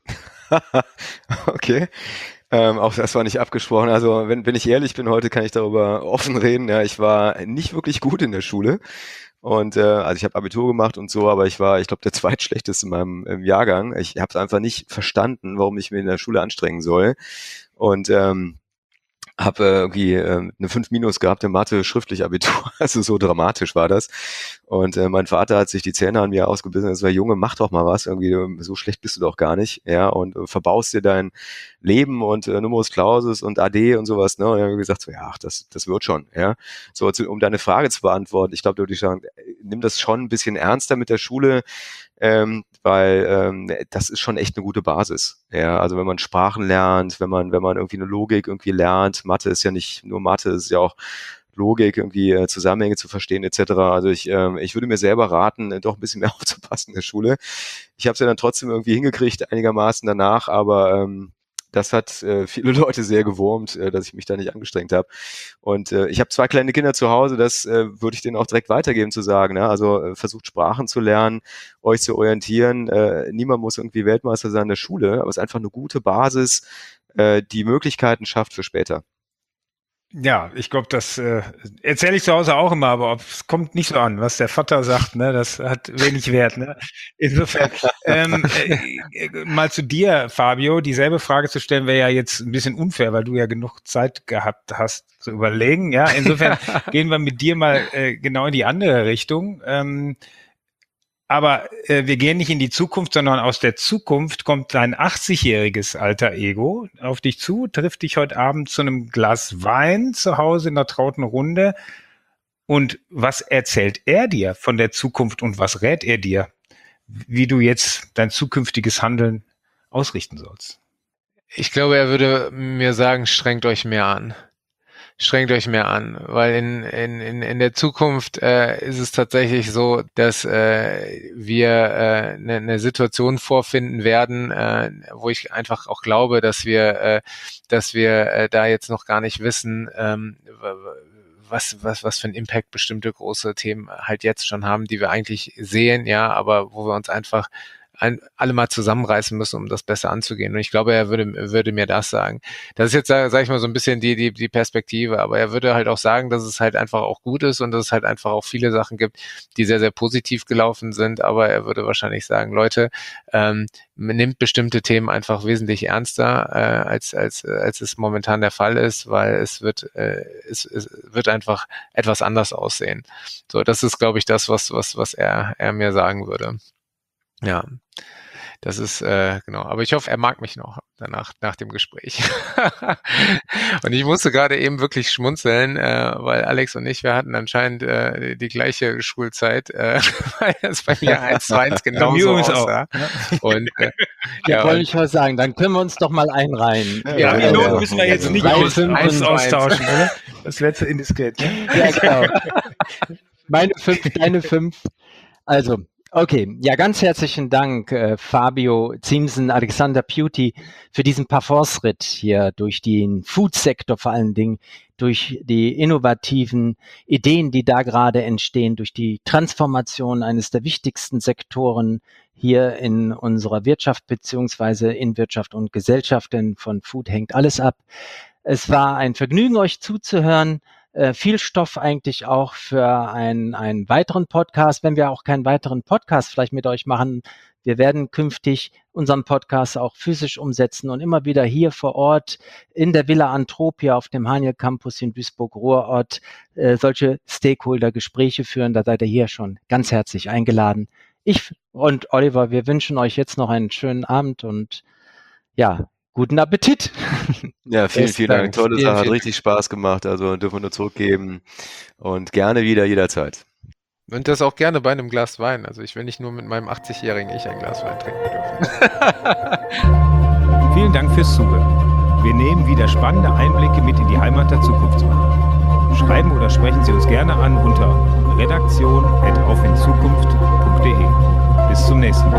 Okay. Auch das war nicht abgesprochen. Also wenn ich ehrlich bin, heute kann ich darüber offen reden. Ja, ich war nicht wirklich gut in der Schule. Und also ich habe Abitur gemacht und so, aber ich glaube, der zweitschlechteste in meinem Jahrgang. Ich habe es einfach nicht verstanden, warum ich mir in der Schule anstrengen soll. Und habe irgendwie eine 5 Minus gehabt in Mathe, schriftlich Abitur. Also so dramatisch war das. Und mein Vater hat sich die Zähne an mir ausgebissen. Er war, Junge, mach doch mal was. Irgendwie so schlecht bist du doch gar nicht. Ja, und verbaust dir dein Leben und Numerus Clausus und AD und sowas. Ne? Und er hat gesagt, so, ja, ach, das wird schon. Ja, so um deine Frage zu beantworten. Ich glaube, da würde ich sagen, nimm das schon ein bisschen ernster mit der Schule. Weil das ist schon echt eine gute Basis. Ja, also wenn man Sprachen lernt, wenn man irgendwie eine Logik irgendwie lernt, Mathe ist ja nicht nur Mathe, es ist ja auch Logik, irgendwie Zusammenhänge zu verstehen etc. Also ich würde mir selber raten, doch ein bisschen mehr aufzupassen in der Schule. Ich habe es ja dann trotzdem irgendwie hingekriegt, einigermaßen danach, aber das hat viele Leute sehr gewurmt, dass ich mich da nicht angestrengt habe. Und ich habe 2 kleine Kinder zu Hause, das würde ich denen auch direkt weitergeben, zu sagen. Ne? Also versucht Sprachen zu lernen, euch zu orientieren. Niemand muss irgendwie Weltmeister sein in der Schule, aber es ist einfach eine gute Basis, die Möglichkeiten schafft für später. Ja, ich glaube, das erzähle ich zu Hause auch immer, aber es kommt nicht so an, was der Vater sagt, ne? Das hat wenig Wert. Ne? Insofern, mal zu dir, Fabio, dieselbe Frage zu stellen, wäre ja jetzt ein bisschen unfair, weil du ja genug Zeit gehabt hast zu überlegen. Ja, insofern gehen wir mit dir mal genau in die andere Richtung. Aber wir gehen nicht in die Zukunft, sondern aus der Zukunft kommt dein 80-jähriges Alter-Ego auf dich zu, trifft dich heute Abend zu einem Glas Wein zu Hause in einer trauten Runde. Und was erzählt er dir von der Zukunft und was rät er dir, wie du jetzt dein zukünftiges Handeln ausrichten sollst? Ich glaube, er würde mir sagen, strengt euch mehr an. Strengt euch mehr an, weil in der Zukunft ist es tatsächlich so, dass wir eine Situation vorfinden werden, wo ich einfach auch glaube, dass wir da jetzt noch gar nicht wissen, was für einen Impact bestimmte große Themen halt jetzt schon haben, die wir eigentlich sehen, ja, aber wo wir uns einfach alle mal zusammenreißen müssen, um das besser anzugehen. Und ich glaube, er würde mir das sagen. Das ist jetzt, sage ich mal, so ein bisschen die Perspektive, aber er würde halt auch sagen, dass es halt einfach auch gut ist und dass es halt einfach auch viele Sachen gibt, die sehr, sehr positiv gelaufen sind, aber er würde wahrscheinlich sagen, Leute, nimmt bestimmte Themen einfach wesentlich ernster, als es momentan der Fall ist, weil es wird einfach etwas anders aussehen. So, das ist, glaube ich, das, was er mir sagen würde. Ja, das ist genau. Aber ich hoffe, er mag mich noch danach, nach dem Gespräch. Und ich musste gerade eben wirklich schmunzeln, weil Alex und ich, wir hatten anscheinend die gleiche Schulzeit, weil das bei mir 1:1 genauso aussah. Und ja, wollte ich mal sagen, dann können wir uns doch mal einreihen. Ja, die Noten müssen wir jetzt nicht austauschen, oder? Das wäre zu indiskret. Ja, genau. Meine 5, deine 5. Also, okay, ja, ganz herzlichen Dank, Fabio Ziemsen, Alexander Puty, für diesen Parforce-Ritt hier durch den Food-Sektor vor allen Dingen, durch die innovativen Ideen, die da gerade entstehen, durch die Transformation eines der wichtigsten Sektoren hier in unserer Wirtschaft beziehungsweise in Wirtschaft und Gesellschaft, denn von Food hängt alles ab. Es war ein Vergnügen, euch zuzuhören. Viel Stoff eigentlich auch für einen weiteren Podcast, wenn wir auch keinen weiteren Podcast vielleicht mit euch machen. Wir werden künftig unseren Podcast auch physisch umsetzen und immer wieder hier vor Ort in der Villa Antropia auf dem Haniel Campus in Duisburg-Ruhrort solche Stakeholder-Gespräche führen. Da seid ihr hier schon ganz herzlich eingeladen. Ich und Oliver, wir wünschen euch jetzt noch einen schönen Abend und ja, guten Appetit. Ja, vielen Dank. Tolle Sache, hat richtig Spaß gemacht. Also dürfen wir nur zurückgeben und gerne wieder, jederzeit. Und das auch gerne bei einem Glas Wein. Also ich will nicht nur mit meinem 80-jährigen Ich ein Glas Wein trinken dürfen. Vielen Dank fürs Zuhören. Wir nehmen wieder spannende Einblicke mit in die Heimat der Zukunftsmacher. Schreiben oder sprechen Sie uns gerne an unter redaktion@aufinzukunft.de. Bis zum nächsten Mal.